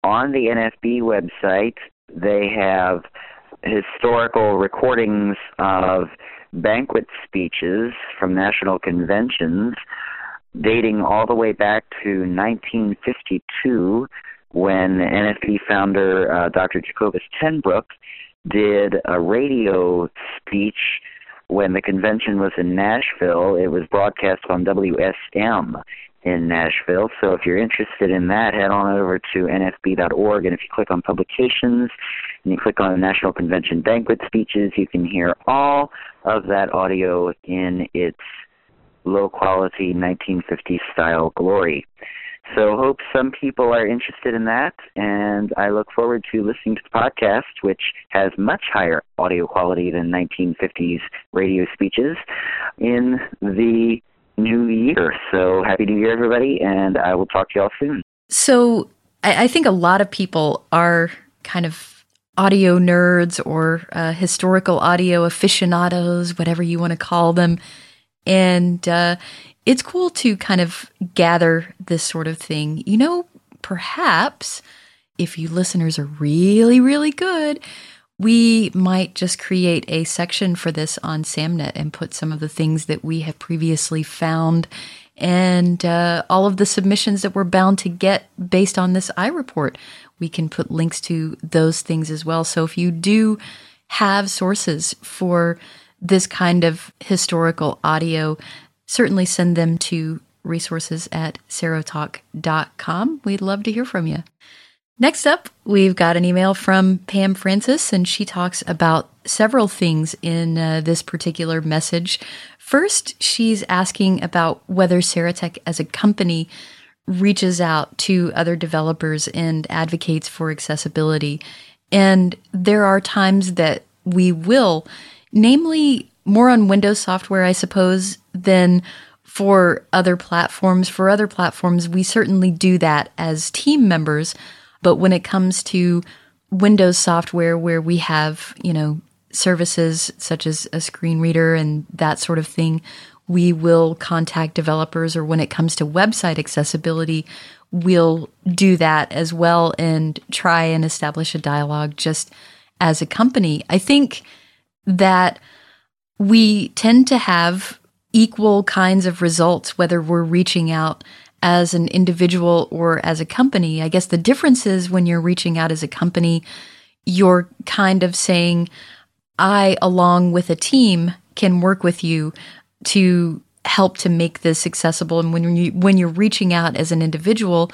on the NFB website, they have historical recordings of banquet speeches from national conventions dating all the way back to 1952 when NFB founder Dr. Jacobus Tenbrook did a radio speech when the convention was in Nashville. It was broadcast on WSM in Nashville. So if you're interested in that, head on over to nfb.org, and if you click on publications and you click on National Convention Banquet Speeches, you can hear all of that audio in its low-quality 1950s style glory. So hope some people are interested in that, and I look forward to listening to the podcast, which has much higher audio quality than 1950s radio speeches, in the new year. So happy New Year, everybody, and I will talk to y'all soon. So I think a lot of people are kind of audio nerds or historical audio aficionados, whatever you want to call them. And it's cool to kind of gather this sort of thing. You know, perhaps if you listeners are really, really good, we might just create a section for this on SAMnet and put some of the things that we have previously found and all of the submissions that we're bound to get based on this iReport. We can put links to those things as well. So if you do have sources for this kind of historical audio, certainly send them to resources@serotalk.com. We'd love to hear from you. Next up, we've got an email from Pam Francis, and she talks about several things in this particular message. First, she's asking about whether Serotek as a company reaches out to other developers and advocates for accessibility. And there are times that we will, namely more on Windows software, I suppose, than for other platforms. For other platforms, we certainly do that as team members. But when it comes to Windows software where we have, services such as a screen reader and that sort of thing, we will contact developers. Or when it comes to website accessibility, we'll do that as well and try and establish a dialogue just as a company. I think that we tend to have equal kinds of results, whether we're reaching out as an individual or as a company. I guess the difference is when you're reaching out as a company, you're kind of saying, I, along with a team, can work with you to help to make this accessible. And when you're reaching out as an individual,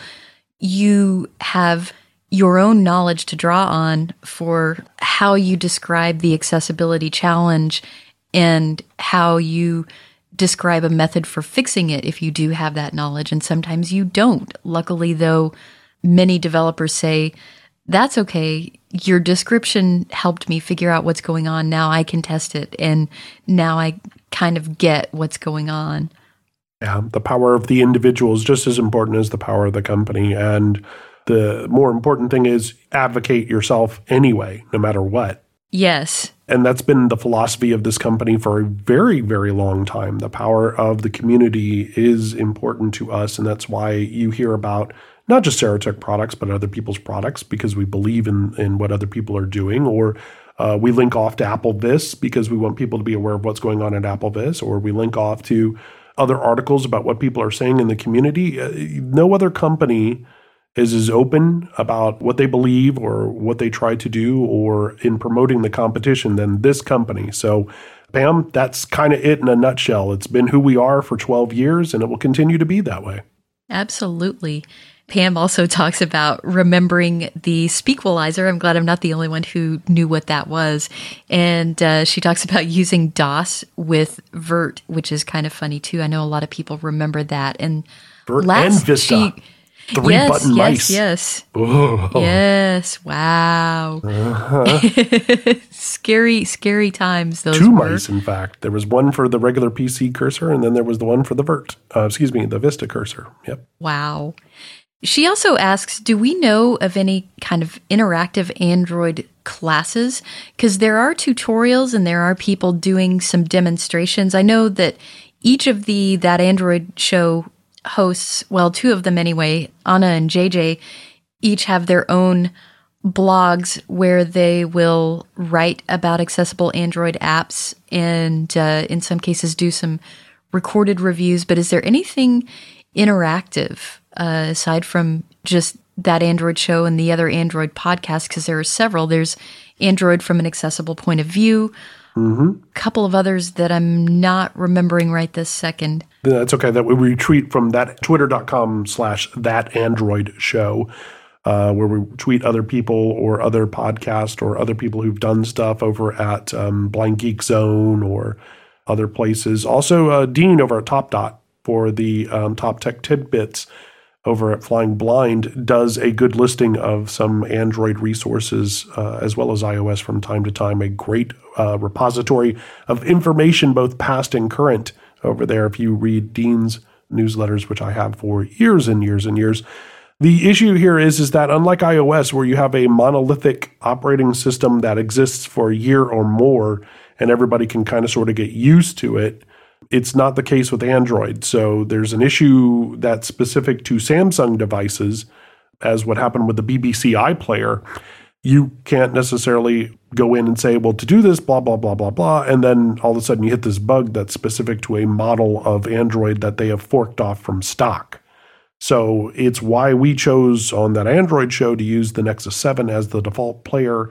you have your own knowledge to draw on for how you describe the accessibility challenge and how you describe a method for fixing it if you do have that knowledge. And sometimes you don't. Luckily, though, many developers say, that's okay. Your description helped me figure out what's going on. Now I can test it. And now I kind of get what's going on. Yeah, the power of the individual is just as important as the power of the company. And the more important thing is advocate yourself anyway, no matter what. Yes. And that's been the philosophy of this company for a very, very long time. The power of the community is important to us, and that's why you hear about not just Serotek products, but other people's products, because we believe in what other people are doing, or we link off to AppleVis because we want people to be aware of what's going on at AppleVis, or we link off to other articles about what people are saying in the community. No other company is as open about what they believe or what they try to do or in promoting the competition than this company. So, Pam, that's kind of it in a nutshell. It's been who we are for 12 years, and it will continue to be that way. Absolutely. Pam also talks about remembering the Speakwalizer. I'm glad I'm not the only one who knew what that was. And she talks about using DOS with Vert, which is kind of funny, too. I know a lot of people remember that. And Vert and Vista. Three-button mice. Yes. Oh. Yes. Wow. Scary times those Two were. mice, in fact. There was one for the regular PC cursor, and then there was the one for the the Vista cursor. Yep. Wow. She also asks, do we know of any kind of interactive Android classes? Because there are tutorials and there are people doing some demonstrations. I know that each of That Android Show hosts, well, two of them anyway, Anna and JJ, each have their own blogs where they will write about accessible Android apps and in some cases do some recorded reviews. But is there anything interactive aside from just that Android show and the other Android podcasts? Because there are several. There's Android from an accessible point of view, a couple of others that I'm not remembering right this second. That's okay. That we retweet from that twitter.com/thatandroidshow, where we tweet other people or other podcasts or other people who've done stuff over at Blind Geek Zone or other places. Also, Dean over at Top Dot for the Top Tech Tidbits over at Flying Blind does a good listing of some Android resources as well as iOS from time to time. A great repository of information, both past and current, over there if you read Dean's newsletters, which I have for years and years and years. The issue here is that unlike iOS, where you have a monolithic operating system that exists for a year or more, and everybody can kind of sort of get used to it, it's not the case with Android. So there's an issue that's specific to Samsung devices, as what happened with the BBC iPlayer. You can't necessarily go in and say, well, to do this, blah, blah, blah, blah, blah, and then all of a sudden you hit this bug that's specific to a model of Android that they have forked off from stock. So it's why we chose on that Android show to use the Nexus 7 as the default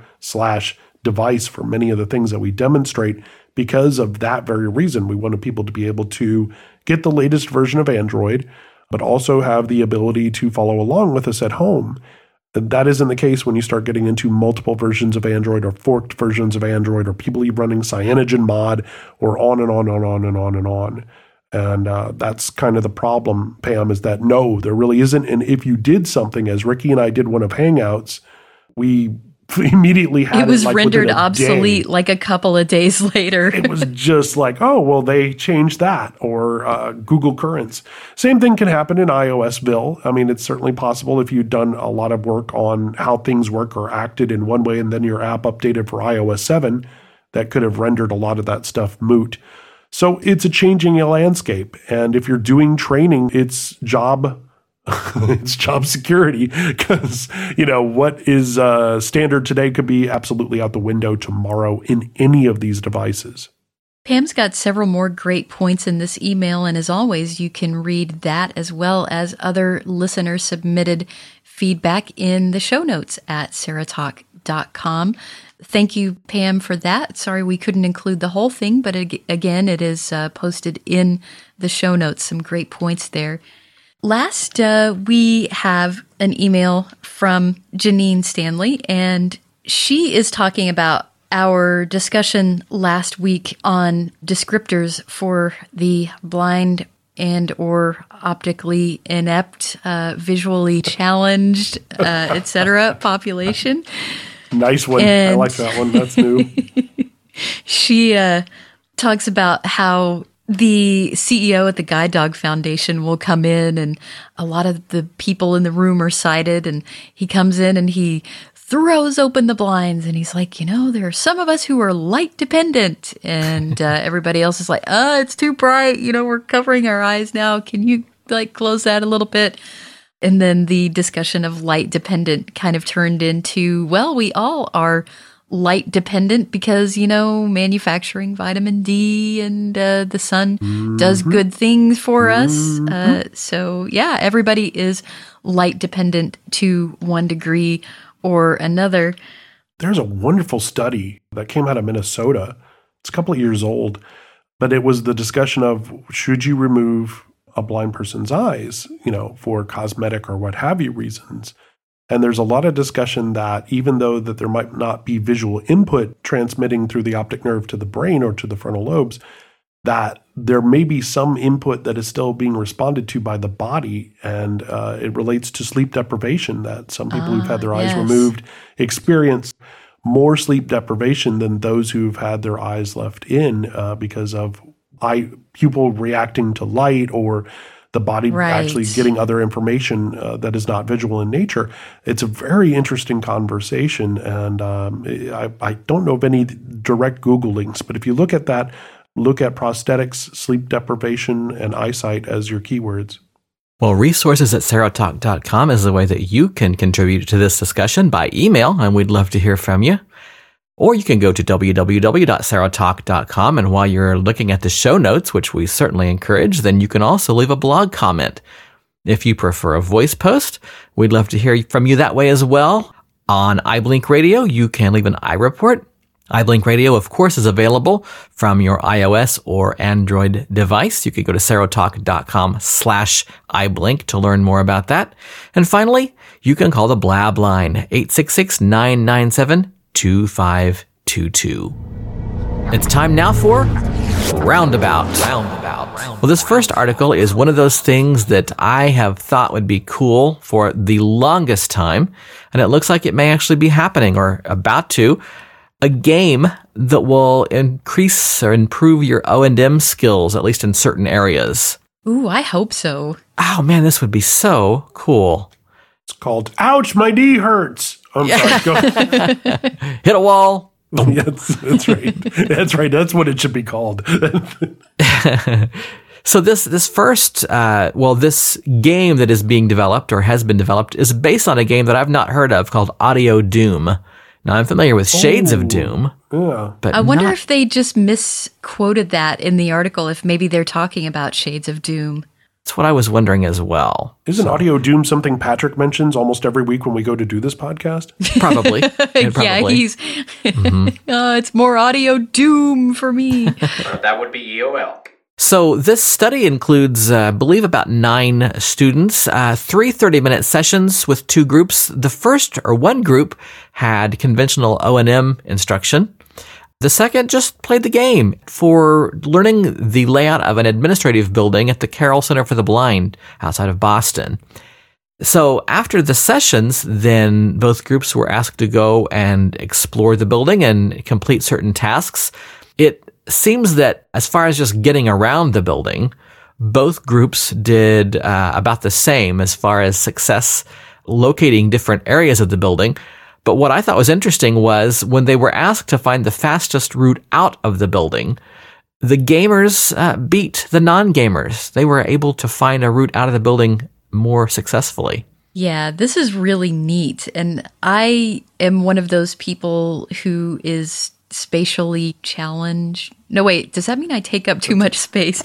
player/device for many of the things that we demonstrate. Because of that very reason, we wanted people to be able to get the latest version of Android, but also have the ability to follow along with us at home. And that isn't the case when you start getting into multiple versions of Android or forked versions of Android or people running CyanogenMod or on and on and on and on and on. And that's kind of the problem, Pam, is that no, there really isn't. And if you did something, as Ricky and I did one of Hangouts, we immediately had it was like rendered obsolete day. Like a couple of days later. It was just like, oh, well, they changed that, or Google Currents. Same thing can happen in iOSville. I mean, it's certainly possible if you've done a lot of work on how things work or acted in one way and then your app updated for iOS 7, that could have rendered a lot of that stuff moot. So it's a changing landscape. And if you're doing training, it's job it's job security, because, you know, what is standard today could be absolutely out the window tomorrow in any of these devices. Pam's got several more great points in this email, and as always, you can read that as well as other listener-submitted feedback in the show notes at saratalk.com. Thank you, Pam, for that. Sorry we couldn't include the whole thing, but again, it is posted in the show notes. Some great points there. Last, we have an email from Janine Stanley, and she is talking about our discussion last week on descriptors for the blind and or optically inept, visually challenged, etc. population. Nice one. And I like that one. That's new. She talks about how the CEO at the Guide Dog Foundation will come in, and a lot of the people in the room are sighted, and he comes in and he throws open the blinds and he's like, you know, there are some of us who are light dependent, and everybody else is like, it's too bright, you know, we're covering our eyes now, can you like close that a little bit? And then the discussion of light dependent kind of turned into, well, we all are light dependent because, you know, manufacturing vitamin D and the sun does good things for us. So yeah, everybody is light dependent to one degree or another. There's a wonderful study that came out of Minnesota. It's a couple of years old, but it was the discussion of, should you remove a blind person's eyes, you know, for cosmetic or what have you reasons? And there's a lot of discussion that even though that there might not be visual input transmitting through the optic nerve to the brain or to the frontal lobes, that there may be some input that is still being responded to by the body. And it relates to sleep deprivation, that some people who've had their eyes removed experience more sleep deprivation than those who've had their eyes left in because of eye pupil reacting to light or the body actually getting other information that is not visual in nature. It's a very interesting conversation, and I don't know of any direct Google links, but if you look at that, look at prosthetics, sleep deprivation, and eyesight as your keywords. Well, resources at serotalk.com is the way that you can contribute to this discussion by email, and we'd love to hear from you. Or you can go to www.serotalk.com, and while you're looking at the show notes, which we certainly encourage, then you can also leave a blog comment. If you prefer a voice post, we'd love to hear from you that way as well. On iBlink Radio, you can leave an iReport. iBlink Radio, of course, is available from your iOS or Android device. You can go to serotalk.com/iBlink to learn more about that. And finally, you can call the Blab line, 866-997-2522. It's time now for Roundabout. Well, this first article is one of those things that I have thought would be cool for the longest time, and it looks like it may actually be happening or about to. A game that will increase or improve your O&M skills, at least in certain areas. Ooh, I hope so. Oh, man, this would be so cool. It's called Ouch, My Knee Hurts. I'm sorry, go. Hit a wall. Yes, that's right. That's right. That's what it should be called. So this game that is being developed or has been developed is based on a game that I've not heard of called Audio Doom. Now, I'm familiar with Shades of Doom, but I wonder if they just misquoted that in the article, if maybe they're talking about Shades of Doom. That's what I was wondering as well. Isn't Audio Doom something Patrick mentions almost every week when we go to do this podcast? Probably. Yeah, he's... it's more Audio Doom for me. That would be EOL. So this study includes, I believe, about 9 students, 3 30-minute sessions with 2 groups. The first, or one group, had conventional O&M instruction. The second just played the game for learning the layout of an administrative building at the Carroll Center for the Blind outside of Boston. So after the sessions, then both groups were asked to go and explore the building and complete certain tasks. It seems that as far as just getting around the building, both groups did about the same as far as success locating different areas of the building. But what I thought was interesting was when they were asked to find the fastest route out of the building, the gamers beat the non-gamers. They were able to find a route out of the building more successfully. Yeah, this is really neat. And I am one of those people who is spatially challenged. No, wait, does that mean I take up too much space?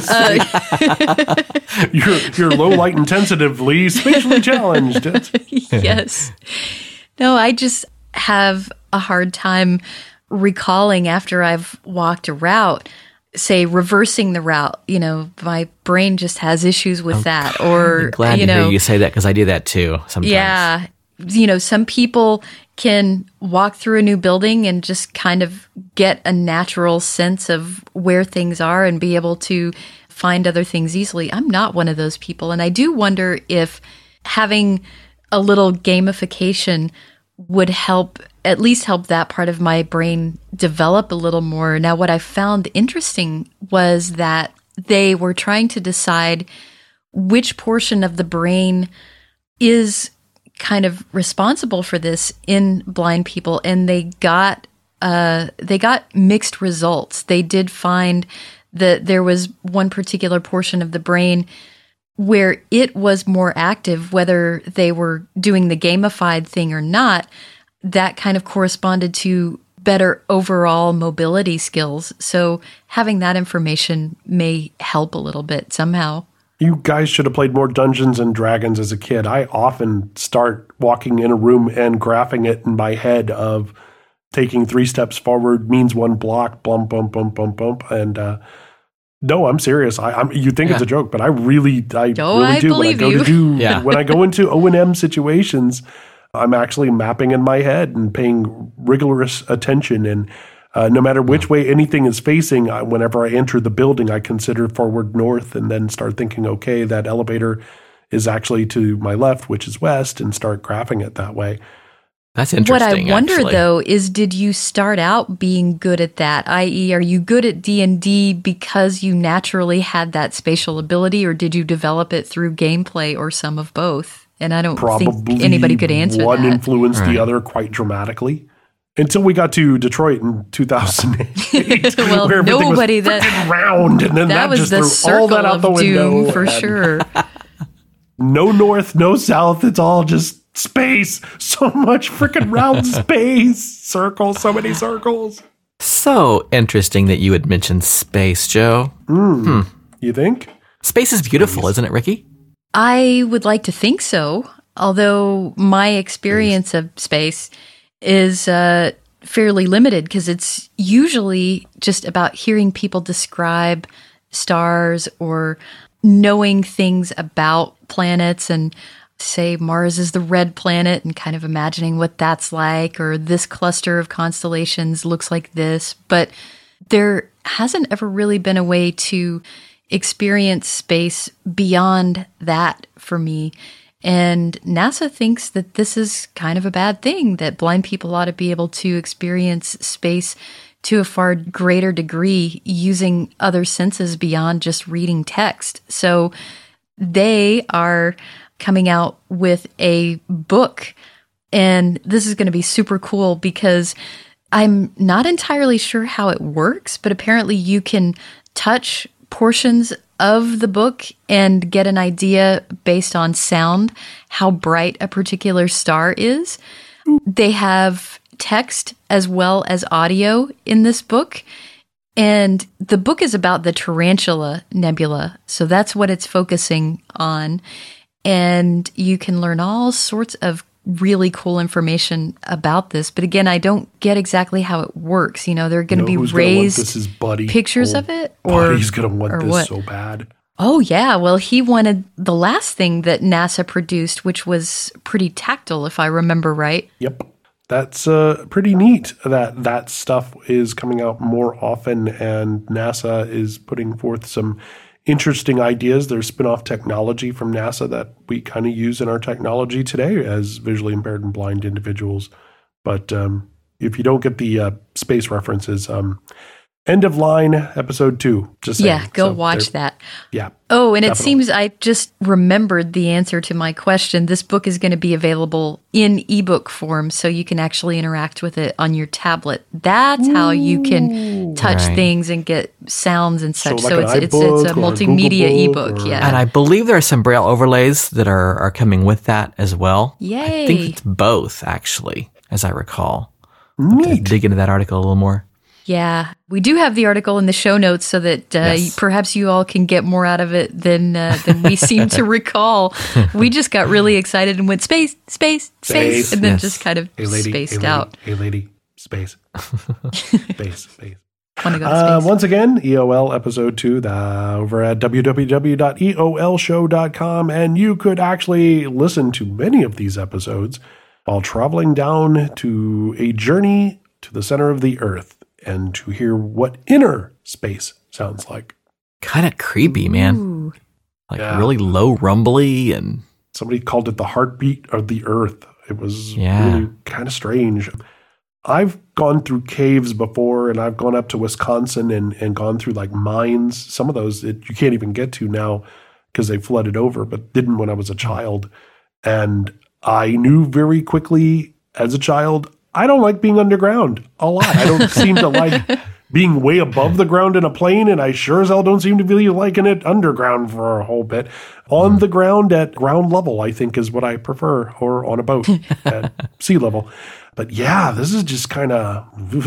You're low light insensitively spatially challenged. Yes. No, I just have a hard time recalling after I've walked a route, say reversing the route. You know, my brain just has issues with that. Or, I'm glad to hear you say that because I do that too sometimes. Yeah. You know, some people can walk through a new building and just kind of get a natural sense of where things are and be able to find other things easily. I'm not one of those people. And I do wonder if having a little gamification would at least help that part of my brain develop a little more. Now, what I found interesting was that they were trying to decide which portion of the brain is kind of responsible for this in blind people, and they got mixed results. They did find that there was one particular portion of the brain where it was more active, whether they were doing the gamified thing or not. That kind of corresponded to better overall mobility skills. So having that information may help a little bit somehow. You guys should have played more Dungeons and Dragons as a kid. I often start walking in a room and graphing it in my head of taking 3 steps forward means 1 block, bump, bump, bump, bump, bump. And no, I'm serious. You think it's a joke, but I really do. When I go into O&M situations, I'm actually mapping in my head and paying rigorous attention. And no matter which way anything is facing, whenever I enter the building, I consider forward north and then start thinking, okay, that elevator is actually to my left, which is west, and start graphing it that way. That's interesting. What I wonder, though, is did you start out being good at that? I.e., are you good at D&D because you naturally had that spatial ability, or did you develop it through gameplay or some of both? And I don't think anybody could answer that. One influenced the other quite dramatically. Until we got to Detroit in 2008. Well, where nobody was round, and then that was just the threw all that out the window. Doom for sure. No north, no south. It's all just space. So much freaking round space. Circles, so many circles. So interesting that you would mention space, Joe. You think? Space is beautiful, isn't it, Ricky? I would like to think so, although my experience of space is fairly limited because it's usually just about hearing people describe stars or knowing things about planets and say Mars is the red planet and kind of imagining what that's like, or this cluster of constellations looks like this. But there hasn't ever really been a way to experience space beyond that for me. And NASA thinks that this is kind of a bad thing, that blind people ought to be able to experience space to a far greater degree using other senses beyond just reading text. So they are coming out with a book, and this is going to be super cool because I'm not entirely sure how it works, but apparently you can touch portions of the book and get an idea based on sound how bright a particular star is. They have text as well as audio in this book. And the book is about the Tarantula Nebula. So that's what it's focusing on. And you can learn all sorts of really cool information about this. But again, I don't get exactly how it works. You know, they're going to be raised this is Buddy. pictures of it? Or Buddy's going to want this what? so bad. Oh, yeah. Well, he wanted the last thing that NASA produced, which was pretty tactile, if I remember right. Yep. That's pretty neat that stuff is coming out more often, and NASA is putting forth some interesting ideas. There's spin-off technology from NASA that we kind of use in our technology today as visually impaired and blind individuals. But if you don't get the space references, End of Line, episode 2. Just saying. Yeah, go watch that. Yeah. Oh, and definitely. it seems I just remembered the answer to my question. This book is going to be available in ebook form, so you can actually interact with it on your tablet. That's how you can touch Right. things and get sounds and such. like So an it's a iBook or a multimedia Google Book ebook. or- Yeah. And I believe there are some Braille overlays that are coming with that as well. Yay. I think it's both, actually, as I recall. I'll have to Neat. dig into that article a little more. Yeah, we do have the article in the show notes so that Yes. perhaps you all can get more out of it than we seem to recall. We just got really excited and went space, Space. and then Yes. just kind of Hey, lady. spaced hey, lady. out. Hey, lady. Space. Space. Want to go to space? Once again, EOL episode 2 over at www.eolshow.com, and you could actually listen to many of these episodes while traveling down to a journey to the center of the Earth and to hear what inner space sounds like. Kind of creepy, man. Ooh. Like Yeah. really low rumbly and Somebody called it the heartbeat of the Earth. It was Yeah. really kind of strange. I've gone through caves before, and I've gone up to Wisconsin and gone through like mines. Some of those you can't even get to now because they flooded over, but didn't when I was a child. And I knew very quickly as a child, I don't like being underground a lot. I don't seem to like being way above the ground in a plane, and I sure as hell don't seem to be liking it underground for a whole bit. On the ground at ground level, I think, is what I prefer, or on a boat at sea level. But yeah, this is just kind of...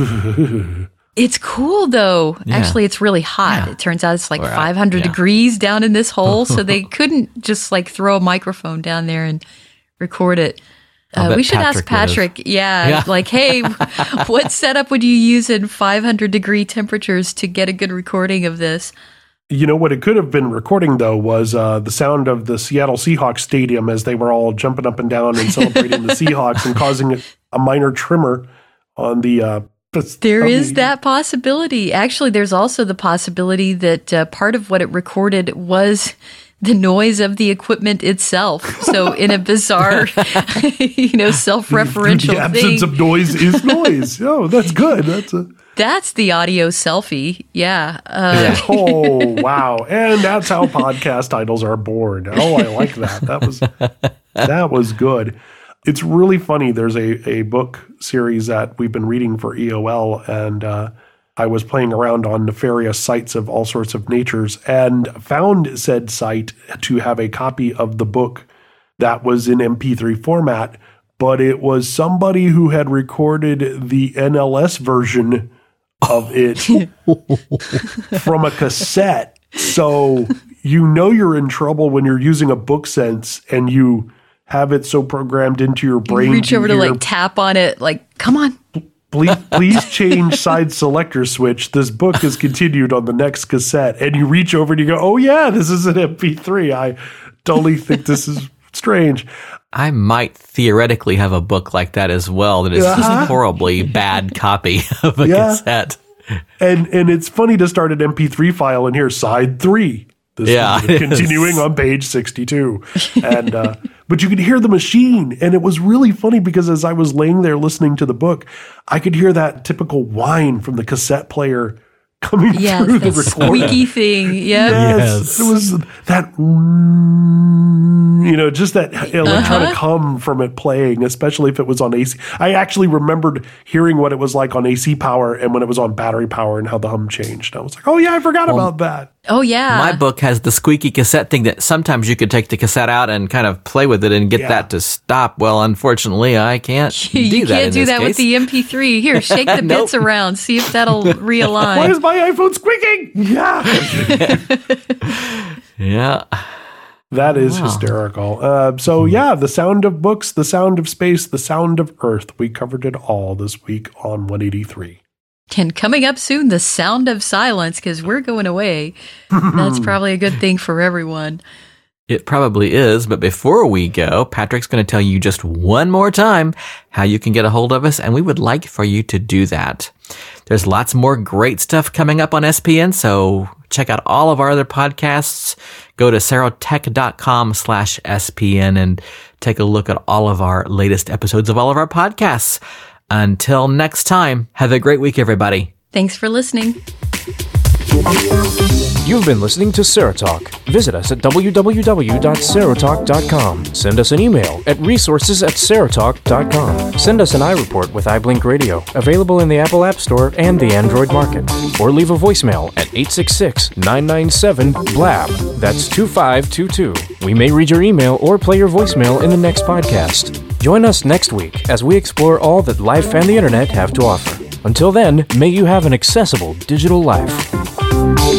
It's cool though. Yeah. Actually, it's really hot. Yeah. It turns out it's like Or, 500 yeah. degrees down in this hole, so they couldn't just like throw a microphone down there and record it. I'll bet We should ask Patrick Patrick. Yeah, Yeah. like, hey, what setup would you use in 500-degree temperatures to get a good recording of this? You know what it could have been recording, though, was the sound of the Seattle Seahawks stadium as they were all jumping up and down and celebrating the Seahawks and causing a minor tremor on the... There is that possibility. Actually, there's also the possibility that part of what it recorded was the noise of the equipment itself. So in a bizarre, self-referential The absence thing, of noise is noise. Oh, that's good. that's the audio selfie. Yeah. Oh, wow. And that's how podcast titles are born. Oh, I like that. That was good. It's really funny. There's a book series that we've been reading for EOL, and I was playing around on nefarious sites of all sorts of natures and found said site to have a copy of the book that was in MP3 format, but it was somebody who had recorded the NLS version of it from a cassette. So you're in trouble when you're using a BookSense and you have it so programmed into your brain. You reach over to like tap on it, like, come on. Please change side selector switch. This book is continued on the next cassette. And you reach over and you go, oh yeah, this is an MP3. I totally think this is strange. I might theoretically have a book like that as well that is just a horribly bad copy of a cassette. And it's funny to start an MP3 file and hear side 3. This is continuing on page 62. And but you could hear the machine. And it was really funny because as I was laying there listening to the book, I could hear that typical whine from the cassette player coming through the recorder. Squeaky thing. Yep. Yes. It was that, just that electronic hum from it playing, especially if it was on AC. I actually remembered hearing what it was like on AC power and when it was on battery power and how the hum changed. I was like, oh yeah, I forgot about that. Oh yeah. My book has the squeaky cassette thing that sometimes you could take the cassette out and kind of play with it and get that to stop. Well, unfortunately, I can't do that. You can't do that case. with the MP3. Here, shake the bits around, see if that'll realign. Why is my iPhone squeaking? Yeah. Yeah. That is hysterical. The sound of books, the sound of space, the sound of Earth. We covered it all this week on 183. And coming up soon, the sound of silence, because we're going away. That's probably a good thing for everyone. It probably is, but before we go, Patrick's going to tell you just one more time how you can get a hold of us, and we would like for you to do that. There's lots more great stuff coming up on SPN, so check out all of our other podcasts. Go to serotech.com/SPN and take a look at all of our latest episodes of all of our podcasts. Until next time, have a great week, everybody. Thanks for listening. You've been listening to Serotalk. Visit us at www.serotalk.com. Send us an email at resources@serotalk.com. Send us an iReport with iBlink Radio, available in the Apple App Store and the Android market. Or leave a voicemail at 866-997-BLAB. That's 2522. We may read your email or play your voicemail in the next podcast. Join us next week as we explore all that life and the internet have to offer. Until then, may you have an accessible digital life.